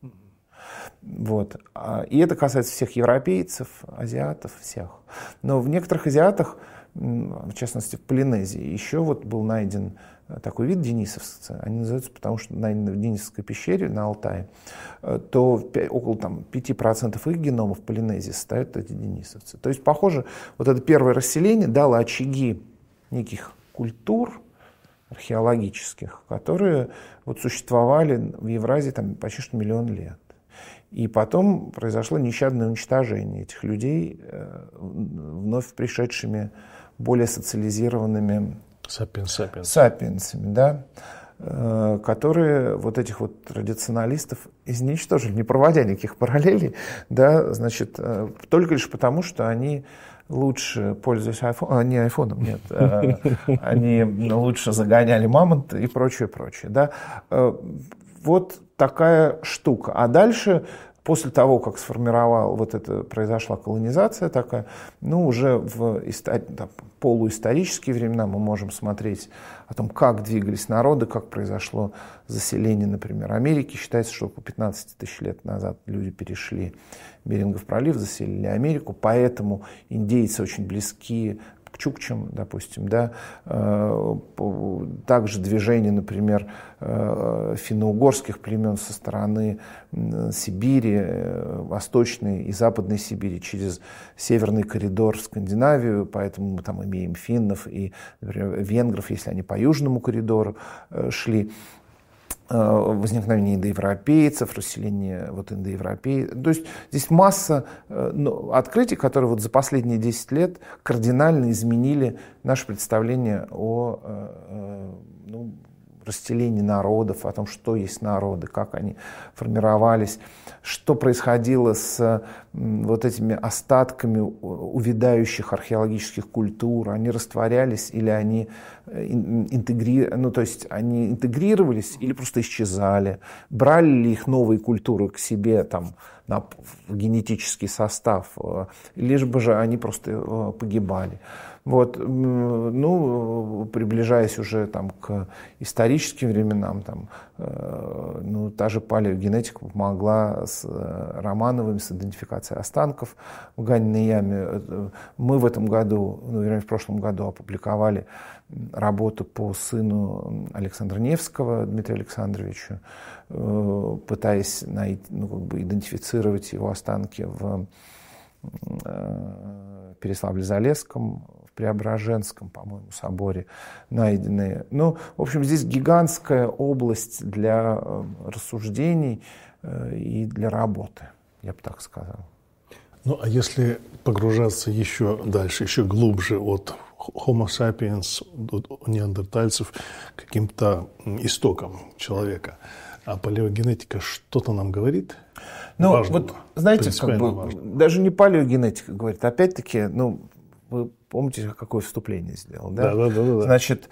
И это касается всех европейцев, азиатов, всех. Но в некоторых азиатах, в частности в Полинезии, еще был найден такой вид денисовцы, они называются, потому что найдены в Денисовской пещере на Алтае, то около 5% их геномов в Полинезии составят эти денисовцы. То есть, похоже, это первое расселение дало очаги неких культур археологических, которые существовали в Евразии почти что миллион лет. И потом произошло нещадное уничтожение этих людей вновь пришедшими, более социализированными сапиенсами, которые этих традиционалистов изничтожили, не проводя никаких параллелей, только лишь потому, что они лучше пользуясь айфоном, нет, они лучше загоняли мамонта и прочее. Такая штука. А дальше, после того, как произошла колонизация такая, уже в полуисторические времена мы можем смотреть о том, как двигались народы, как произошло заселение, например, Америки. Считается, что около 15 тысяч лет назад люди перешли Берингов пролив, заселили Америку, поэтому индейцы очень близки к чукчам, допустим, также движение, например, финно-угорских племен со стороны Сибири, Восточной и Западной Сибири через Северный коридор в Скандинавию, поэтому мы имеем финнов и, например, венгров, если они по Южному коридору шли. возникновение индоевропейцев, расселение индоевропейцев. То есть здесь масса открытий, которые за последние 10 лет кардинально изменили наше представление о расселении народов, о том, что есть народы, как они формировались, что происходило с этими остатками увядающих археологических культур. Они растворялись или они интегрировались или просто исчезали. Брали ли их новые культуры к себе в генетический состав, лишь бы же они просто погибали. Приближаясь уже к историческим временам, та же палеогенетика помогла с Романовыми, с идентификацией останков в Ганиной яме. Мы в этом году, в прошлом году опубликовали работу по сыну Александра Невского, Дмитрию Александровичу, пытаясь идентифицировать его останки в Переславле-Залесском, в Преображенском, по-моему, соборе найденные. В общем, здесь гигантская область для рассуждений и для работы, я бы так сказал. А если погружаться еще дальше, еще глубже от Homo sapiens, от неандертальцев, к каким-то истокам человека, а палеогенетика что-то нам говорит? Знаете, даже не палеогенетика говорит, опять-таки, вы помните, какое вступление сделал, да? Да. Значит,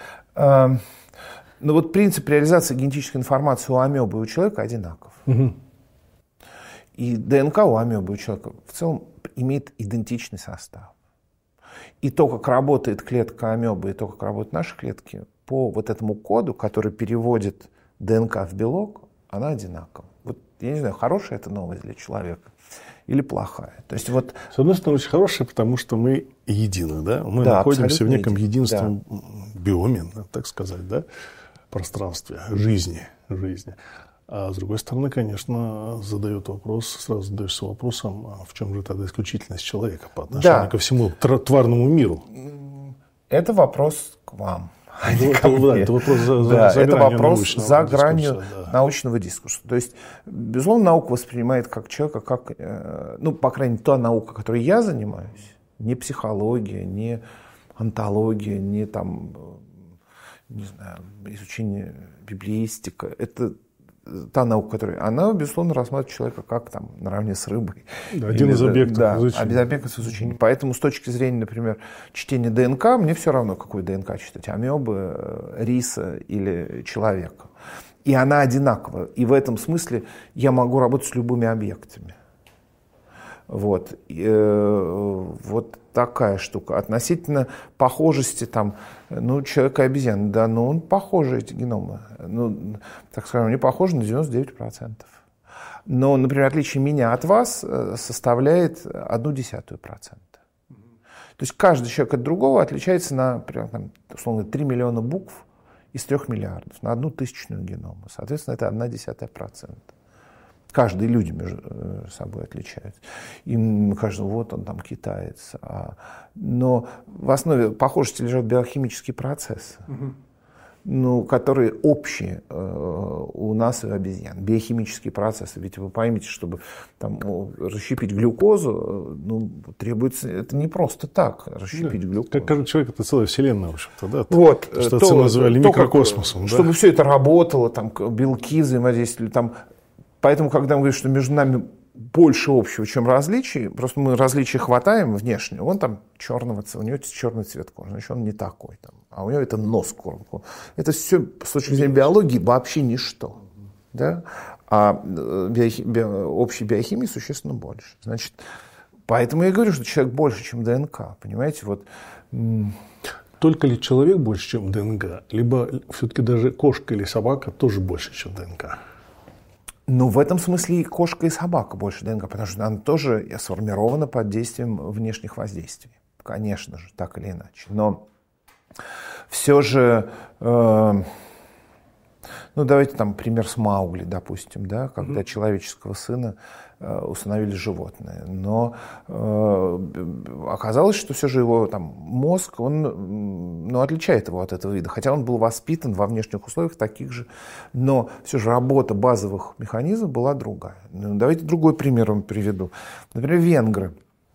принцип реализации генетической информации у амебы и у человека одинаков. Угу. И ДНК у амебы и у человека в целом имеет идентичный состав. И то, как работает клетка амебы, и то, как работают наши клетки, по этому коду, который переводит ДНК в белок, она одинакова. Я не знаю, хорошая это новость для человека или плохая. То есть с одной стороны, очень хорошая, потому что мы едины, да? Мы находимся в неком единстве, биоме, так сказать, да? Пространстве, жизни. А с другой стороны, конечно, сразу задаешься вопросом, в чем же тогда исключительность человека по отношению ко всему тварному миру? Это вопрос к вам. Это вопрос за гранью научного дискурса. То есть, безусловно, наука воспринимает как человека, по крайней мере, та наука, которой я занимаюсь, не психология, не онтология, не изучение библеистика. Это та наука, она, безусловно, рассматривает человека как наравне с рыбой. Один из объектов изучения. Один из объектов изучения. Поэтому с точки зрения, например, чтения ДНК, мне все равно, какую ДНК читать, амебы, риса или человека. И она одинакова. И в этом смысле я могу работать с любыми объектами. Такая штука. Относительно похожести человека и обезьяны, он похожи, эти геномы. Так скажем, они похожи на 99%. Но, например, отличие меня от вас составляет 0,1%. То есть каждый человек от другого отличается на, условно, 3 миллиона букв из 3 миллиардов, на 1/1000 генома. Соответственно, это 0,1%. Каждые люди между собой отличаются. Им кажется, он китаец. Но в основе похожести лежат биохимические процессы, которые общие у нас и у обезьян. Биохимические процессы. Ведь вы поймите, чтобы расщепить глюкозу, требуется, это не просто так, расщепить глюкозу. Как каждый человек, это целая вселенная, в общем-то, да? Что отцы называли микрокосмосом. Чтобы все это работало, белки взаимодействовали, Поэтому, когда мы говорим, что между нами больше общего, чем различий, просто мы различия хватаем внешне. Он черного цвета, у него черный цвет кожи, значит, он не такой. А у него это нос кормку. Это все, с точки зрения биологии, вообще ничто. Да? А общей биохимии существенно больше. Значит, поэтому я говорю, что человек больше, чем ДНК. Понимаете, Только ли человек больше, чем ДНК? Либо все-таки даже кошка или собака тоже больше, чем ДНК? В этом смысле и кошка, и собака больше ДНК, потому что она тоже сформирована под действием внешних воздействий. Конечно же, так или иначе. Но все же Ну, давайте там пример с Маугли, допустим, да, когда человеческого сына установили животное. Но оказалось, что все же его там, мозг, он отличает его от этого вида. Хотя он был воспитан во внешних условиях таких же. Но все же работа базовых механизмов была другая. Ну, давайте другой пример вам приведу. Например, венгры.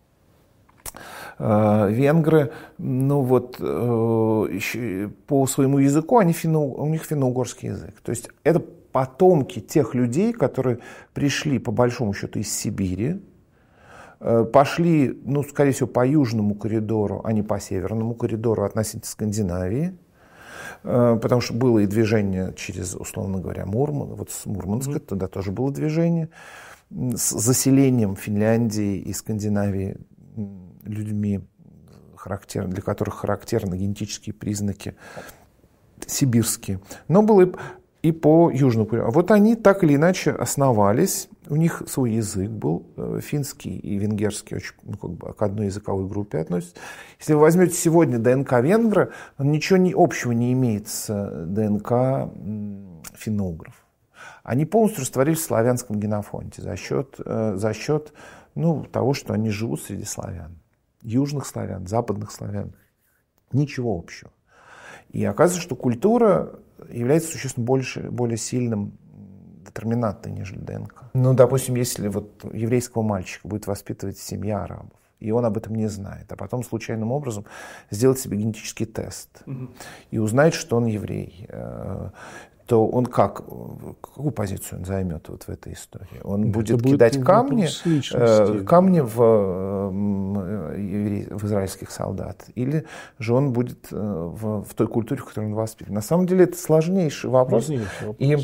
Венгры, ну вот, по своему языку, у них финно-угорский язык. То есть это потомки тех людей, которые пришли, по большому счету, из Сибири, пошли, ну, скорее всего, по южному коридору, а не по северному коридору относительно Скандинавии, потому что было и движение через, условно говоря, вот с Мурманска, туда тоже было движение, с заселением Финляндии и Скандинавии людьми, для которых характерны генетические признаки сибирские. Но было и по южному коридору. Вот они так или иначе основались, у них свой язык был, финский и венгерский, очень, ну, как бы к одной языковой группе относятся. Если вы возьмете сегодня ДНК венгра, он ничего общего не имеет с ДНК финно-угров. Они полностью растворились в славянском генофонде за счет того, что они живут среди славян. Южных славян, западных славян. Ничего общего. И оказывается, что культура является существенно более сильным детерминантом, нежели ДНК. Ну, допустим, если вот еврейского мальчика будет воспитывать семья арабов, и он об этом не знает, а потом случайным образом сделать себе генетический тест и узнает, что он еврей, то он какую позицию он займет вот в этой истории? Он будет кидать камни в израильских солдат? Или же он будет в той культуре, в которой он воспитан? На самом деле это сложнейший вопрос. И,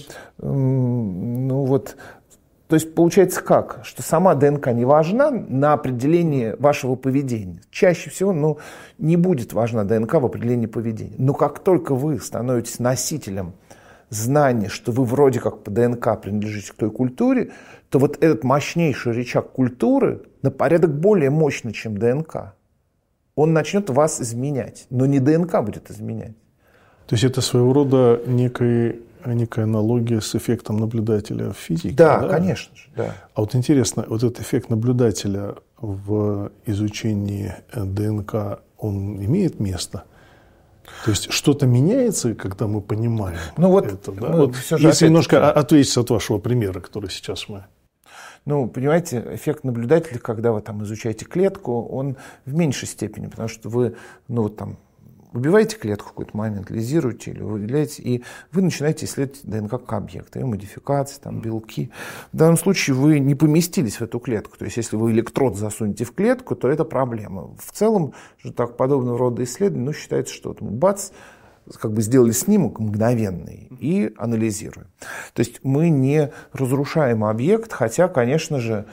то есть получается как? Что сама ДНК не важна на определение вашего поведения. Чаще всего не будет важна ДНК в определении поведения. Но как только вы становитесь носителем знание, что вы вроде как по ДНК принадлежите к той культуре, то вот этот мощнейший рычаг культуры на порядок более мощный, чем ДНК. Он начнет вас изменять, но не ДНК будет изменять. То есть это своего рода некая аналогия с эффектом наблюдателя в физике? Да, конечно же. Да. А вот интересно, вот этот эффект наблюдателя в изучении ДНК, он имеет место? То есть что-то меняется, когда мы понимаем это? Да? Если немножко отвлечься от вашего примера, который сейчас мы... понимаете, эффект наблюдателя, когда вы там изучаете клетку, он в меньшей степени, потому что вы, убиваете клетку в какой-то момент, лизируете или выделяете, и вы начинаете исследовать ДНК как объект, и модификации, белки. В данном случае вы не поместились в эту клетку. То есть, если вы электрод засунете в клетку, то это проблема. В целом, так подобного рода исследования, считается, что мы сделали снимок мгновенный и анализируем. То есть мы не разрушаем объект, хотя, конечно же,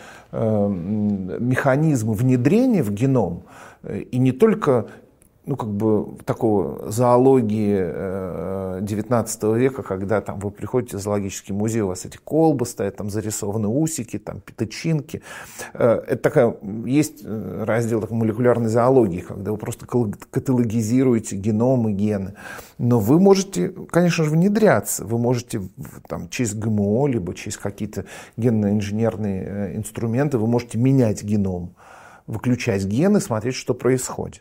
механизмы внедрения в геном, и не только такого зоологии 19 века, когда вы приходите в зоологический музей, у вас эти колбы стоят, там зарисованы усики, там пятачинки. Это есть раздел молекулярной зоологии, когда вы просто каталогизируете геном и гены. Но вы можете, конечно же, внедряться. Вы можете через ГМО, либо через какие-то генно-инженерные инструменты, вы можете менять геном, выключать гены, смотреть, что происходит.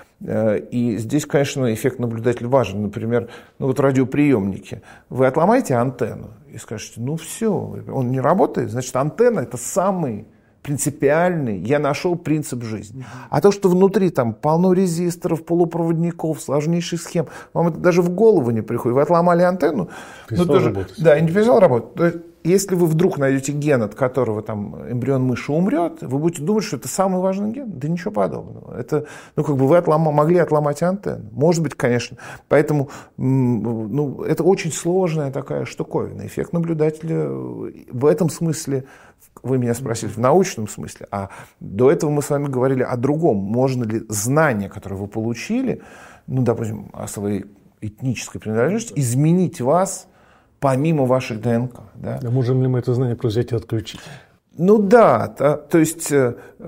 И здесь, конечно, эффект наблюдателя важен. Например, радиоприемники. Вы отломаете антенну и скажете, все, он не работает, значит, антенна – это самый принципиальный, я нашел принцип жизни. А то, что внутри полно резисторов, полупроводников, сложнейших схем, вам это даже в голову не приходит. Вы отломали антенну, и не перестал работать. Если вы вдруг найдете ген, от которого эмбрион мыши умрет, вы будете думать, что это самый важный ген. Да ничего подобного. Это, вы могли отломать антенну. Может быть, конечно. Поэтому это очень сложная такая штуковина. Эффект наблюдателя в этом смысле, вы меня спросили, в научном смысле, а до этого мы с вами говорили о другом. Можно ли знания, которые вы получили, допустим, о своей этнической принадлежности, изменить вас помимо вашей ДНК. Да? А можем ли мы это знание просто взять и отключить? То есть,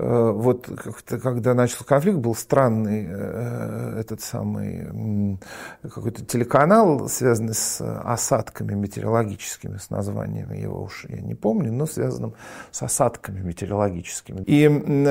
когда начался конфликт, был странный какой-то телеканал, связанный с осадками метеорологическими, с названием его уж я не помню, но связанным с осадками метеорологическими. И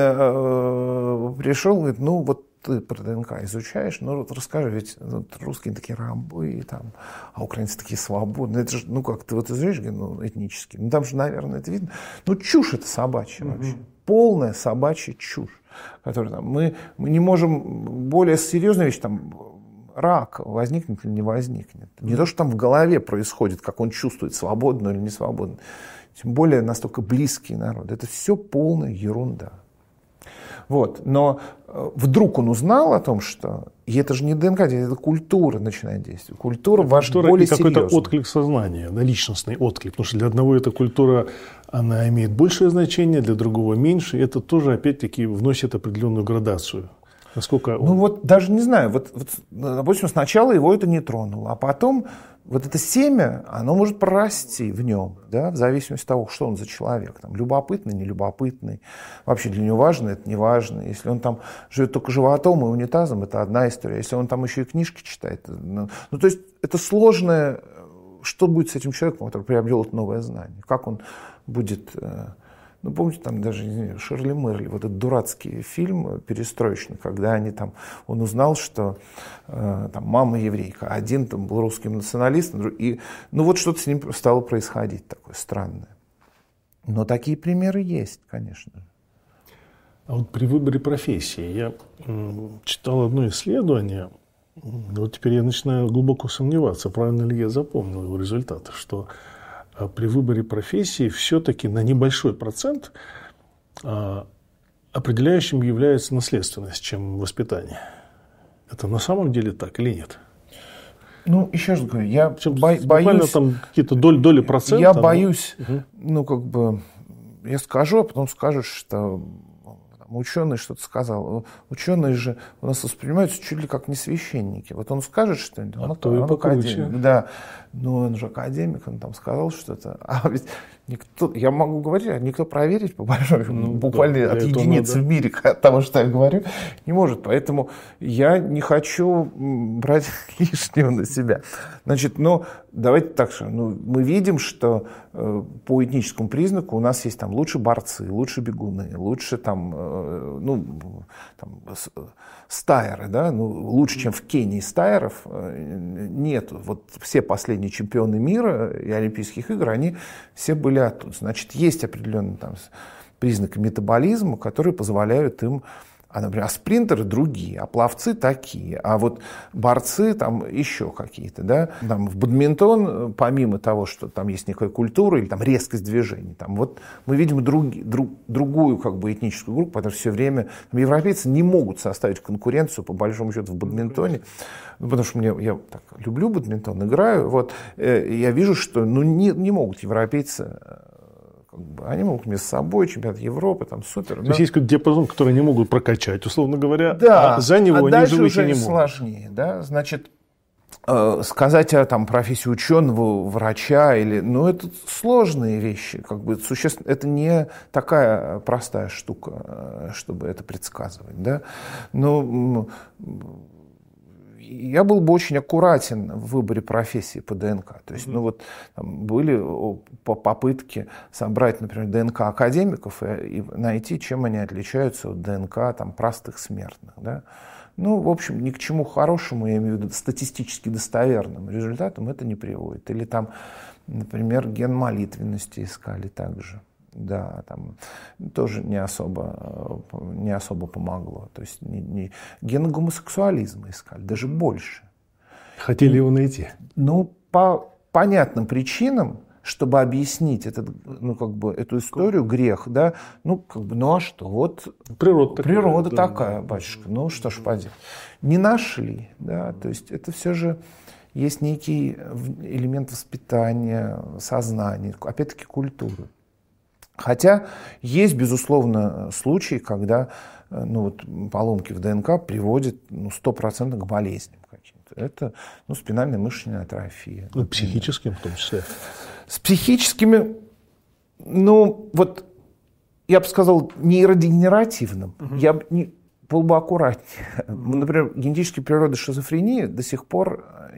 пришел, говорит, ну вот ты про ДНК изучаешь, ну вот расскажи, ведь вот, русские такие рабы, там, а украинцы такие свободные. Это же, ну как, ты вот изучаешь, ну, этнически, ну там же, наверное, это видно. Ну чушь это собачья вообще, полная собачья чушь. Которую, там, мы не можем, более серьезная вещь, там, рак возникнет или не возникнет. Не то, что там в голове происходит, как он чувствует, свободно или не свободно. Тем более настолько близкие народы. Это все полная ерунда. Вот. Но вдруг он узнал о том, что и это же не ДНК, это культура начинает действовать. Культура более серьезная. Какой-то отклик сознания, да, личностный отклик. Потому что для одного эта культура, она имеет большее значение, для другого меньше. И это тоже, опять-таки, вносит определенную градацию. Насколько он... Ну вот даже не знаю, вот, допустим, сначала его это не тронуло, а потом вот это семя, оно может прорасти в нем, да, в зависимости от того, что он за человек. Там, любопытный, нелюбопытный, вообще для него важно, это не важно. Если он там живет только животом и унитазом, это одна история. Если он там еще и книжки читает, ну то есть это сложное, что будет с этим человеком, который приобрел это новое знание, как он будет... Ну, помните, там даже Ширли Мерли, вот этот дурацкий фильм перестроечный, когда он узнал, что там мама еврейка, один там был русским националистом, и ну вот что-то с ним стало происходить такое странное. Но такие примеры есть, конечно. А вот при выборе профессии я читал одно исследование, вот теперь я начинаю глубоко сомневаться, правильно ли я запомнил его результаты, что при выборе профессии все-таки на небольшой процент определяющим является наследственность, чем воспитание. Это на самом деле так или нет? Ну, еще раз говорю, я боюсь... там какие-то доли процента. Я боюсь, я скажу, а потом скажут, что ученый что-то сказал. Ученые же у нас воспринимаются чуть ли как не священники. Вот он скажет что-нибудь, он академик. Да, но он же академик, он там сказал что-то. А ведь никто, я могу говорить, а никто проверить по большому, буквально от единиц в мире от того, что я говорю, не может. Поэтому я не хочу брать лишнего на себя. Значит, давайте так же. Мы видим, что по этническому признаку у нас есть там лучше борцы, лучше бегуны, лучше стайеры, да, лучше, чем в Кении стайеров нет. Вот все последние чемпионы мира и Олимпийских игр, они все были оттуда. Значит, есть определенные там признаки метаболизма, которые позволяют им, например, спринтеры другие, а пловцы такие, а вот борцы там еще какие-то, да. Там в бадминтон, помимо того, что там есть некая культура или там резкость движений, там вот мы видим другую как бы этническую группу, потому что все время европейцы не могут составить конкуренцию по большому счету в бадминтоне, потому что я так люблю бадминтон, играю, вот я вижу, что не могут европейцы. Они могут между собой, чемпионат Европы, там супер. То есть есть какой-то диапазон, который они могут прокачать, условно говоря, да, а за него они уже выйти не могут. Сложнее, да, значит, сказать о профессии ученого, врача, это сложные вещи, существенно, это не такая простая штука, чтобы это предсказывать, да, я был бы очень аккуратен в выборе профессии по ДНК. То есть, были попытки собрать, например, ДНК академиков и найти, чем они отличаются от ДНК простых смертных. Да? В общем, ни к чему хорошему, я имею в виду статистически достоверным результатам это не приводит. Или например, ген молитвенности искали также. Да, там тоже не особо помогло. То есть ген гомосексуализма искали, даже больше. Хотели его найти? По понятным причинам, чтобы объяснить эту историю, грех, да, а что? Вот природа такая, батюшка, что ж поделать. Не нашли, да, то есть это все же есть некий элемент воспитания, сознания, опять-таки культуры. Хотя есть, безусловно, случаи, когда поломки в ДНК приводят 100% к болезням каким-то. Это спинальная мышечная атрофия. Психическим в том числе. С психическими, я бы сказал, нейродегенеративным. Я был бы аккуратнее. Например, генетические природы шизофрении до сих пор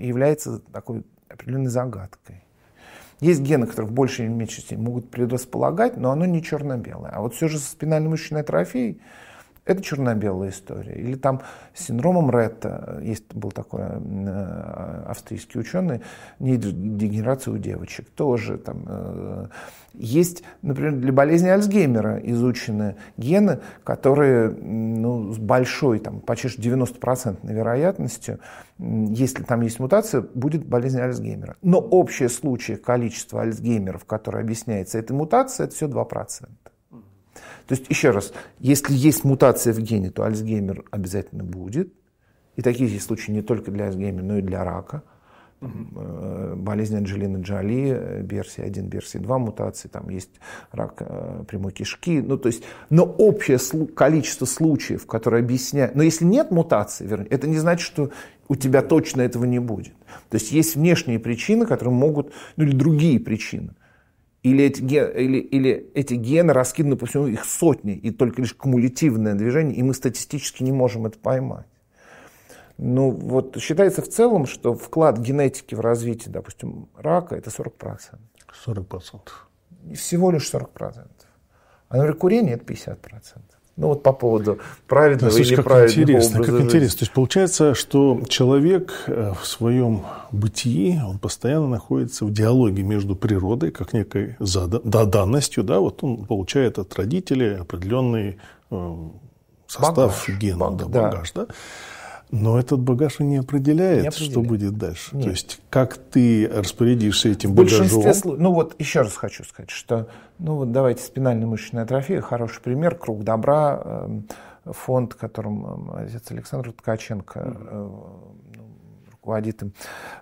является такой определенной загадкой. Есть гены, которые в большей или меньшей степени могут предрасполагать, но оно не черно-белое. А вот все же со спинально-мышечной атрофией это черно-белая история. Или там с синдромом Ретта, был такой австрийский ученый, нейродегенерация у девочек, тоже там есть, например, для болезни Альцгеймера изучены гены, которые с большой, там, почти 90% вероятностью, если там есть мутация, будет болезнь Альцгеймера. Но общее случае количество Альцгеймеров, которое объясняется этой мутацией, это все 2%. То есть, еще раз, если есть мутация в гене, то Альцгеймер обязательно будет. И такие есть случаи не только для Альцгеймера, но и для рака. Болезнь Анджелины Джоли, BRCA1, BRCA2 мутации, там есть рак прямой кишки. Но общее количество случаев, которые объясняют... Но если нет мутации, это не значит, что у тебя точно этого не будет. То есть есть внешние причины, которые могут... или другие причины. Или эти гены раскиданы по всему, их сотни, и только лишь кумулятивное движение, и мы статистически не можем это поймать. Считается в целом, что вклад генетики в развитие, допустим, рака – это 40%. 40%. И всего лишь 40%. А, например, курение – это 50%. По поводу праведного или неправедного образа жизни. Интересно. То есть получается, что человек в своем бытии, он постоянно находится в диалоге между природой, как некой данностью, да, вот он получает от родителей определенный состав генов, багаж, да. Но этот багаж не определяет, что будет дальше. Нет. То есть, как ты распорядишься этим багажом. Еще раз хочу сказать, что, давайте, спинально-мышечная атрофия, хороший пример, Круг добра, фонд, которым отец Александр Ткаченко руководит им.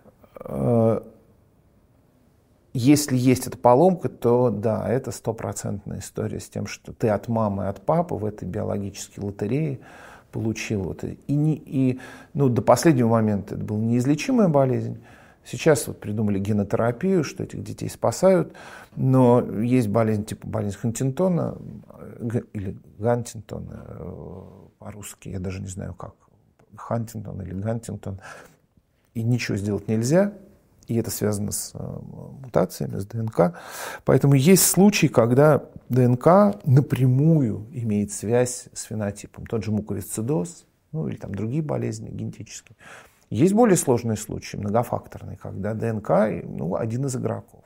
Если есть эта поломка, то да, это 100% история с тем, что ты от мамы, от папы в этой биологической лотерее получил. До последнего момента это была неизлечимая болезнь. Сейчас придумали генотерапию, что этих детей спасают, но есть болезнь типа болезнь Хантингтона или Гантингтона по-русски, я даже не знаю как, Хантингтон или Гантингтон, и ничего сделать нельзя. И это связано с мутациями, с ДНК. Поэтому есть случаи, когда ДНК напрямую имеет связь с фенотипом. Тот же муковисцидоз, или там другие болезни генетические. Есть более сложные случаи, многофакторные, когда ДНК один из игроков.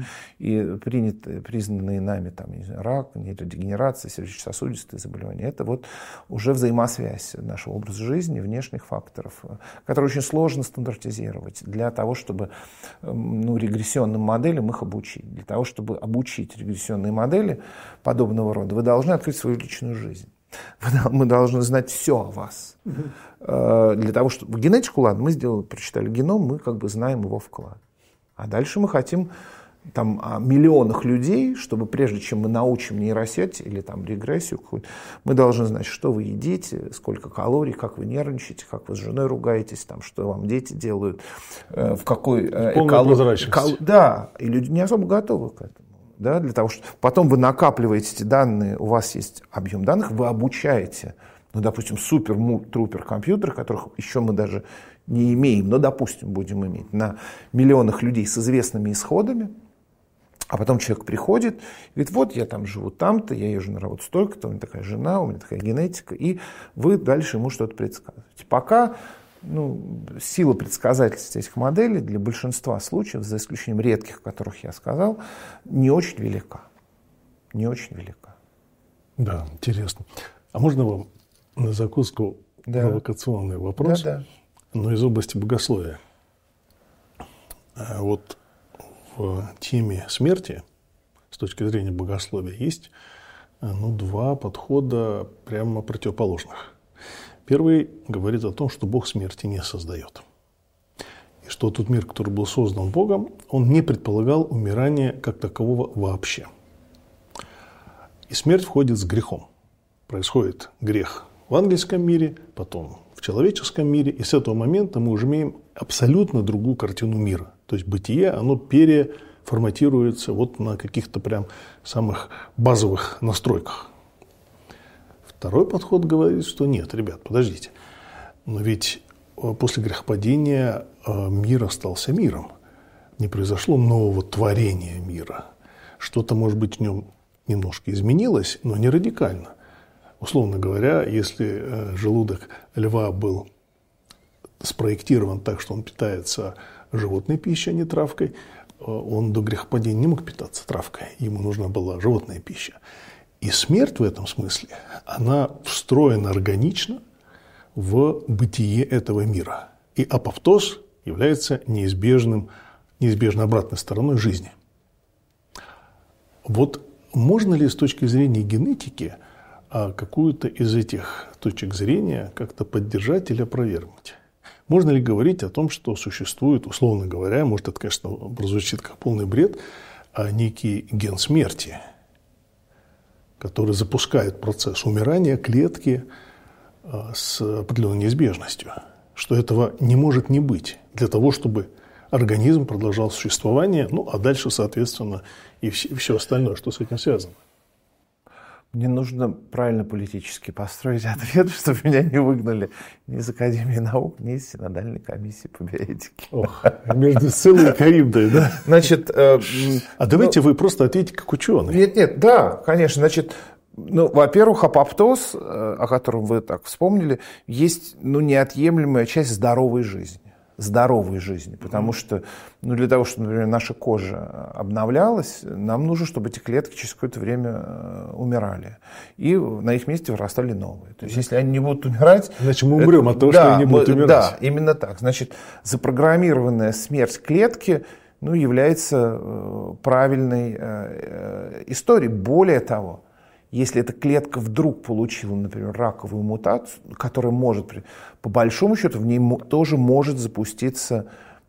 И признанные нами рак, нейродегенерация, сердечно-сосудистые заболевания, это уже взаимосвязь нашего образа жизни, внешних факторов, которые очень сложно стандартизировать для того, чтобы регрессионным моделям их обучить. Для того, чтобы обучить регрессионные модели подобного рода, вы должны открыть свою личную жизнь. Мы должны знать все о вас. Для того, чтобы... Генетику, ладно, мы прочитали геном, мы знаем его вклад. А дальше мы хотим о миллионах людей, чтобы прежде чем мы научим нейросеть или регрессию какую-то, мы должны знать, что вы едите, сколько калорий, как вы нервничаете, как вы с женой ругаетесь, что вам дети делают, в какой экологии. Да, и люди не особо готовы к этому. Да, для того, чтобы потом вы накапливаете эти данные, у вас есть объем данных, вы обучаете, допустим, супер-трупер компьютер, которых еще мы даже не имеем, но, допустим, будем иметь на миллионах людей с известными исходами, а потом человек приходит и говорит, я живу там-то, я езжу на работу столько-то, у меня такая жена, у меня такая генетика, и вы дальше ему что-то предсказываете. Пока сила предсказательства этих моделей для большинства случаев, за исключением редких, о которых я сказал, не очень велика. Не очень велика. Да, интересно. А можно вам на закуску провокационный вопрос? Да. Но из области богословия. В теме смерти, с точки зрения богословия, есть два подхода прямо противоположных. Первый говорит о том, что Бог смерти не создает. И что тот мир, который был создан Богом, он не предполагал умирания как такового вообще. И смерть входит с грехом. Происходит грех в ангельском мире, потом в человеческом мире, и с этого момента мы уже имеем абсолютно другую картину мира. То есть бытие, оно переформатируется на каких-то прям самых базовых настройках. Второй подход говорит, что нет, ребят, подождите. Но ведь после грехопадения мир остался миром. Не произошло нового творения мира. Что-то, может быть, в нем немножко изменилось, но не радикально. Условно говоря, если желудок льва был спроектирован так, что он питается животной пищей, а не травкой, он до грехопадения не мог питаться травкой. Ему нужна была животная пища. И смерть в этом смысле, она встроена органично в бытие этого мира. И апоптоз является неизбежной обратной стороной жизни. Вот можно ли с точки зрения генетики какую-то из этих точек зрения как-то поддержать или опровергнуть? Можно ли говорить о том, что существует, условно говоря, может, это, конечно, прозвучит как полный бред, некий ген смерти, который запускает процесс умирания клетки с определенной неизбежностью, что этого не может не быть для того, чтобы организм продолжал существование, ну, а дальше, соответственно, и все остальное, что с этим связано. Мне нужно правильно политически построить ответ, чтобы меня не выгнали ни из Академии наук, ни из Синодальной комиссии по биоэтике. Ох, между Сциллой и Харибдой, да? Значит, давайте вы просто ответите как ученый. Нет, да, конечно. Значит, во-первых, апоптоз, о котором вы так вспомнили, есть неотъемлемая часть здоровой жизни. Здоровой жизни, потому что для того, чтобы, например, наша кожа обновлялась, нам нужно, чтобы эти клетки через какое-то время умирали. И на их месте вырастали новые. То есть, если они не будут умирать... Значит, мы умрем от того, что они не будут умирать. Да, именно так. Значит, запрограммированная смерть клетки является правильной историей. Более того, если эта клетка вдруг получила, например, раковую мутацию, которая может, по большому счету, в ней тоже может запуститься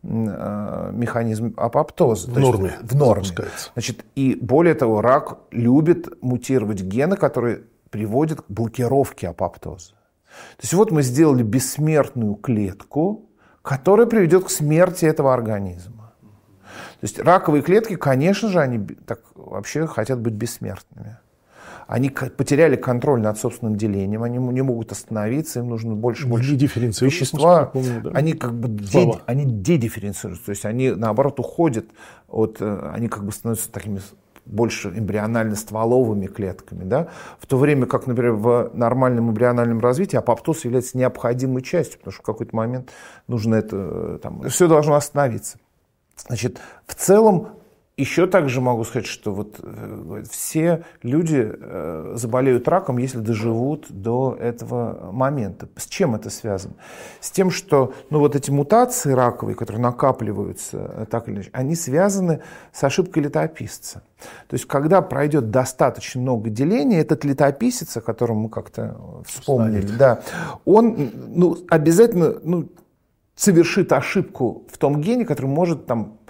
механизм апоптоза. В норме. В норме. Значит, и более того, рак любит мутировать гены, которые приводят к блокировке апоптоза. То есть вот мы сделали бессмертную клетку, которая приведет к смерти этого организма. То есть раковые клетки, конечно же, они так вообще хотят быть бессмертными. Они потеряли контроль над собственным делением, они не могут остановиться, им нужно больше вещества. Они они дедифференцируются, то есть они, наоборот, уходят они становятся такими больше эмбрионально-стволовыми клетками. Да? В то время как, например, в нормальном эмбриональном развитии апоптоз является необходимой частью, потому что в какой-то момент нужно все должно остановиться. Значит, в целом, еще также могу сказать, что все люди заболеют раком, если доживут до этого момента. С чем это связано? С тем, что эти мутации раковые, которые накапливаются так или иначе, они связаны с ошибкой летописца. То есть, когда пройдет достаточно много деления, этот летописец, о котором мы как-то вспомнили, он обязательно совершит ошибку в том гене, который может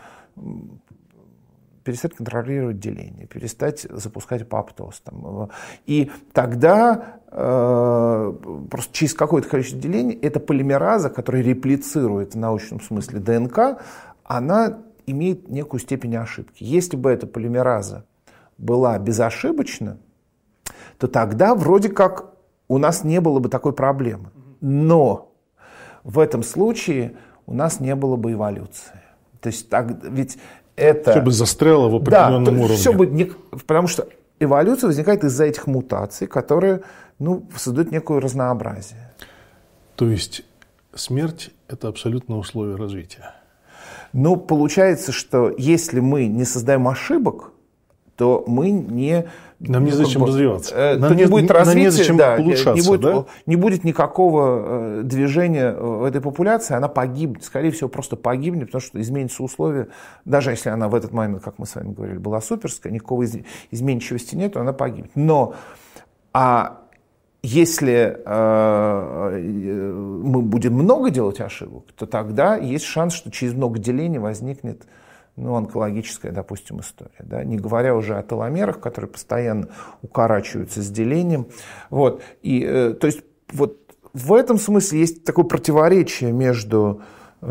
перестать контролировать деление, перестать запускать апоптоз. И тогда просто через какое-то количество делений эта полимераза, которая реплицирует в научном смысле ДНК, она имеет некую степень ошибки. Если бы эта полимераза была безошибочна, то тогда вроде как у нас не было бы такой проблемы. Но в этом случае у нас не было бы эволюции. То есть ведь это... Все бы застряло в определенном уровне. Все бы потому что эволюция возникает из-за этих мутаций, которые создают некое разнообразие. То есть смерть – это абсолютное условие развития? Получается, что если мы не создаем ошибок, то мы не... Нам незачем развиваться. То не будет развития, улучшаться, не будет никакого движения в этой популяции, она погибнет, скорее всего, просто погибнет, потому что изменятся условия. Даже если она в этот момент, как мы с вами говорили, была суперская, никакого изменчивости нет, то она погибнет. Но если мы будем много делать ошибок, то тогда есть шанс, что через много делений возникнет онкологическая, допустим, история. Да? Не говоря уже о теломерах, которые постоянно укорачиваются с делением. То есть в этом смысле есть такое противоречие между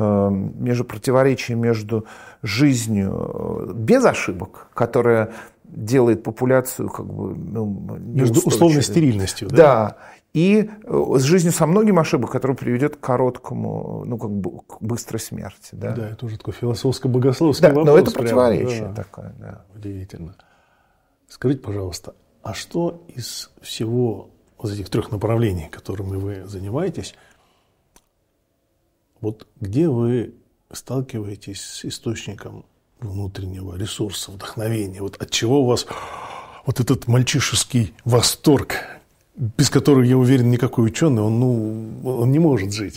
жизнью без ошибок, которая делает популяцию как бы между условной стерильностью, да? Да. И с жизнью со многим ошибок, которая приведет к короткому, к быстрой смерти. Да, да, это уже такой философско-богословский вопрос. Но это противоречие да. такое. Да. Удивительно. Скажите, пожалуйста, а что из всего вот этих 3 направлений, которыми вы занимаетесь, вот где вы сталкиваетесь с источником внутреннего ресурса, вдохновения? Вот от чего у вас вот этот мальчишеский восторг, без которого, я уверен, никакой ученый, он не может жить?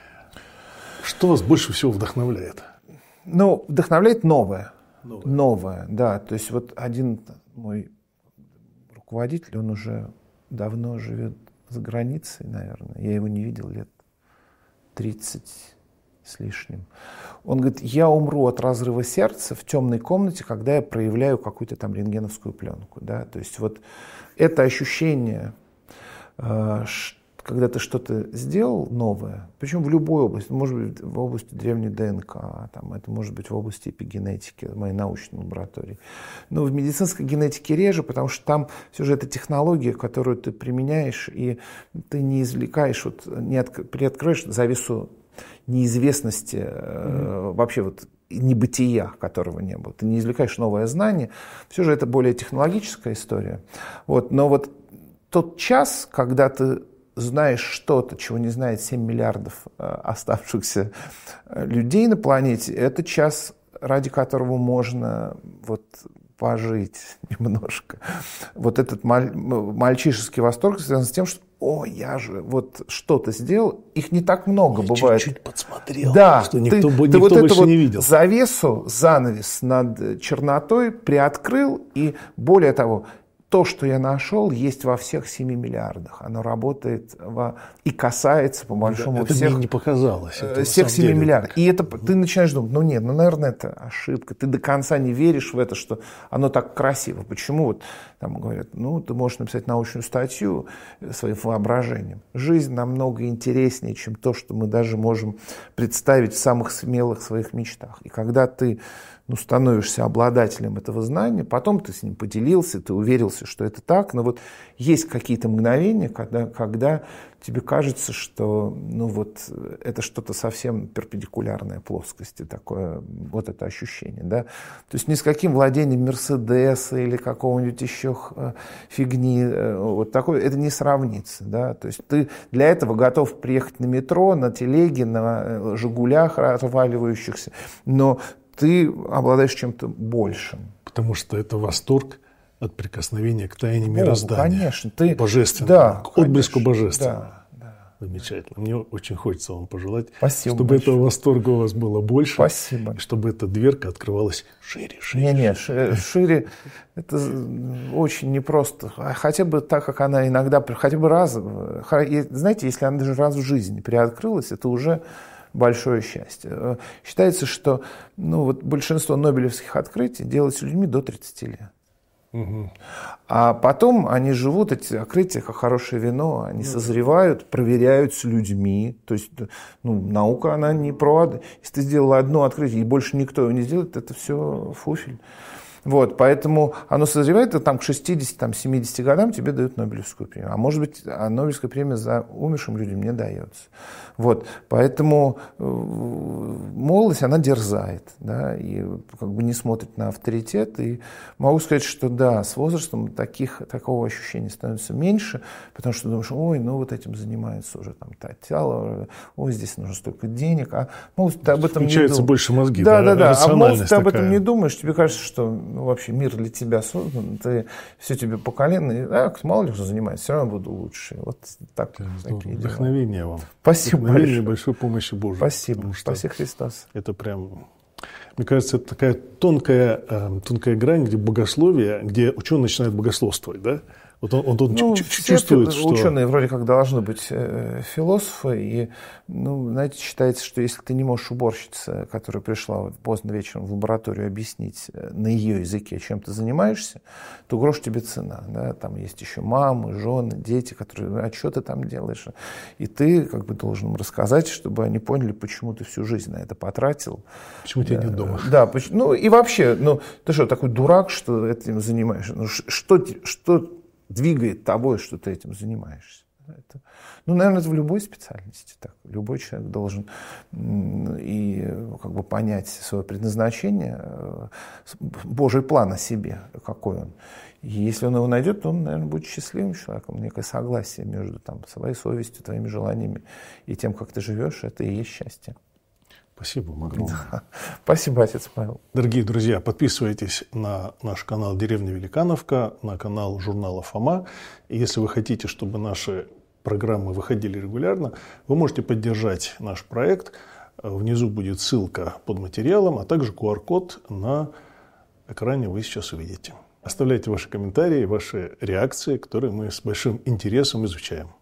Что вас больше всего вдохновляет? Вдохновляет новое. Новое, да. То есть вот один мой руководитель, он уже давно живет за границей, наверное. Я его не видел лет 30 с лишним. Он говорит, я умру от разрыва сердца в темной комнате, когда я проявляю какую-то там рентгеновскую пленку. Да? То есть вот это ощущение, когда ты что-то сделал новое, причем в любой области, может быть в области древней ДНК, это может быть в области эпигенетики, в моей научной лаборатории. Но в медицинской генетике реже, потому что там все же это технология, которую ты применяешь, и ты не извлекаешь, приоткроешь завесу неизвестности, вообще небытия, которого не было. Ты не извлекаешь новое знание. Все же это более технологическая история. Но тот час, когда ты знаешь что-то, чего не знает 7 миллиардов оставшихся людей на планете, это час, ради которого можно пожить немножко. Этот мальчишеский восторг связан с тем, что я же что-то сделал, их не так много бывает. Чуть-чуть подсмотрел, да, что никто больше не видел. Занавес над чернотой приоткрыл, и более того, то, что я нашел, есть во всех 7 миллиардах. Оно работает и касается, по большому, это всех, мне не показалось. всех 7 миллиардов. И ты начинаешь думать, наверное, это ошибка. Ты до конца не веришь в это, что оно так красиво. Почему? Там говорят, ты можешь написать научную статью своим воображением. Жизнь намного интереснее, чем то, что мы даже можем представить в самых смелых своих мечтах. И когда ты становишься обладателем этого знания, потом ты с ним поделился, ты уверился, что это так, но есть какие-то мгновения, когда тебе кажется, что это что-то совсем перпендикулярное плоскости, такое это ощущение, да. То есть ни с каким владением Мерседеса или какого-нибудь еще фигни такое, это не сравнится, да. То есть ты для этого готов приехать на метро, на телеге, на «Жигулях» разваливающихся, но ты обладаешь чем-то большим. Потому что это восторг от прикосновения к тайне мироздания. Конечно. Божественному, к отблеску божественного. Да. Замечательно. Мне очень хочется вам пожелать, Спасибо чтобы большое. этого восторга у вас было больше. Спасибо. И чтобы эта дверка открывалась шире. Шире. Это очень непросто. Хотя бы так, как она иногда, хотя бы раз. Знаете, если она даже раз в жизни приоткрылась, это уже большое счастье. Считается, что большинство нобелевских открытий делается людьми до 30 лет. Угу. А потом они живут, эти открытия, как хорошее вино, они созревают, проверяются людьми. То есть наука, она не про... Если ты сделал одно открытие, и больше никто его не сделает, это все фуфель. Поэтому оно созревает, и к 60-70 годам тебе дают Нобелевскую премию. А может быть, Нобелевская премия за умершим людям не дается. Поэтому молодость, она дерзает, да, и не смотрит на авторитет. И могу сказать, что да, с возрастом такого ощущения становится меньше, потому что думаешь, этим занимается уже Татьяна, здесь нужно столько денег. А молодость, ты об этом не думаешь. Больше мозги. Да. А молодость, ты об этом не думаешь, тебе кажется, что вообще мир для тебя создан, все тебе по колено, и мало ли кто занимается, все равно буду лучше. Так. Вдохновение вам. Спасибо большое. Большой помощи Божьей. Спасибо. Спаси Христос. Это прям, мне кажется, это такая тонкая грань, где богословие, где ученый начинает богословствовать, да? Вот он чувствует, что... Ученые вроде как должны быть философы, и, знаете, считается, что если ты не можешь уборщице, которая пришла поздно вечером в лабораторию, объяснить на ее языке, чем ты занимаешься, то грош тебе цена. Да? Там есть еще мамы, жены, дети, которые, а что ты там делаешь? И ты как бы должен им рассказать, чтобы они поняли, почему ты всю жизнь на это потратил. Почему тебя нет дома? Да, и вообще, ты что, такой дурак, что этим занимаешься? Что двигает тобой, что ты этим занимаешься? Наверное, это в любой специальности так. Любой человек должен как бы понять свое предназначение, Божий план о себе, какой он. И если он его найдет, то он, наверное, будет счастливым человеком. Некое согласие между своей совестью, твоими желаниями и тем, как ты живешь, это и есть счастье. Спасибо вам огромное. Да. Спасибо, отец Павел. Дорогие друзья, подписывайтесь на наш канал «Деревня Великановка», на канал журнала «Фома». И если вы хотите, чтобы наши программы выходили регулярно, вы можете поддержать наш проект. Внизу будет ссылка под материалом, а также QR-код на экране вы сейчас увидите. Оставляйте ваши комментарии, ваши реакции, которые мы с большим интересом изучаем.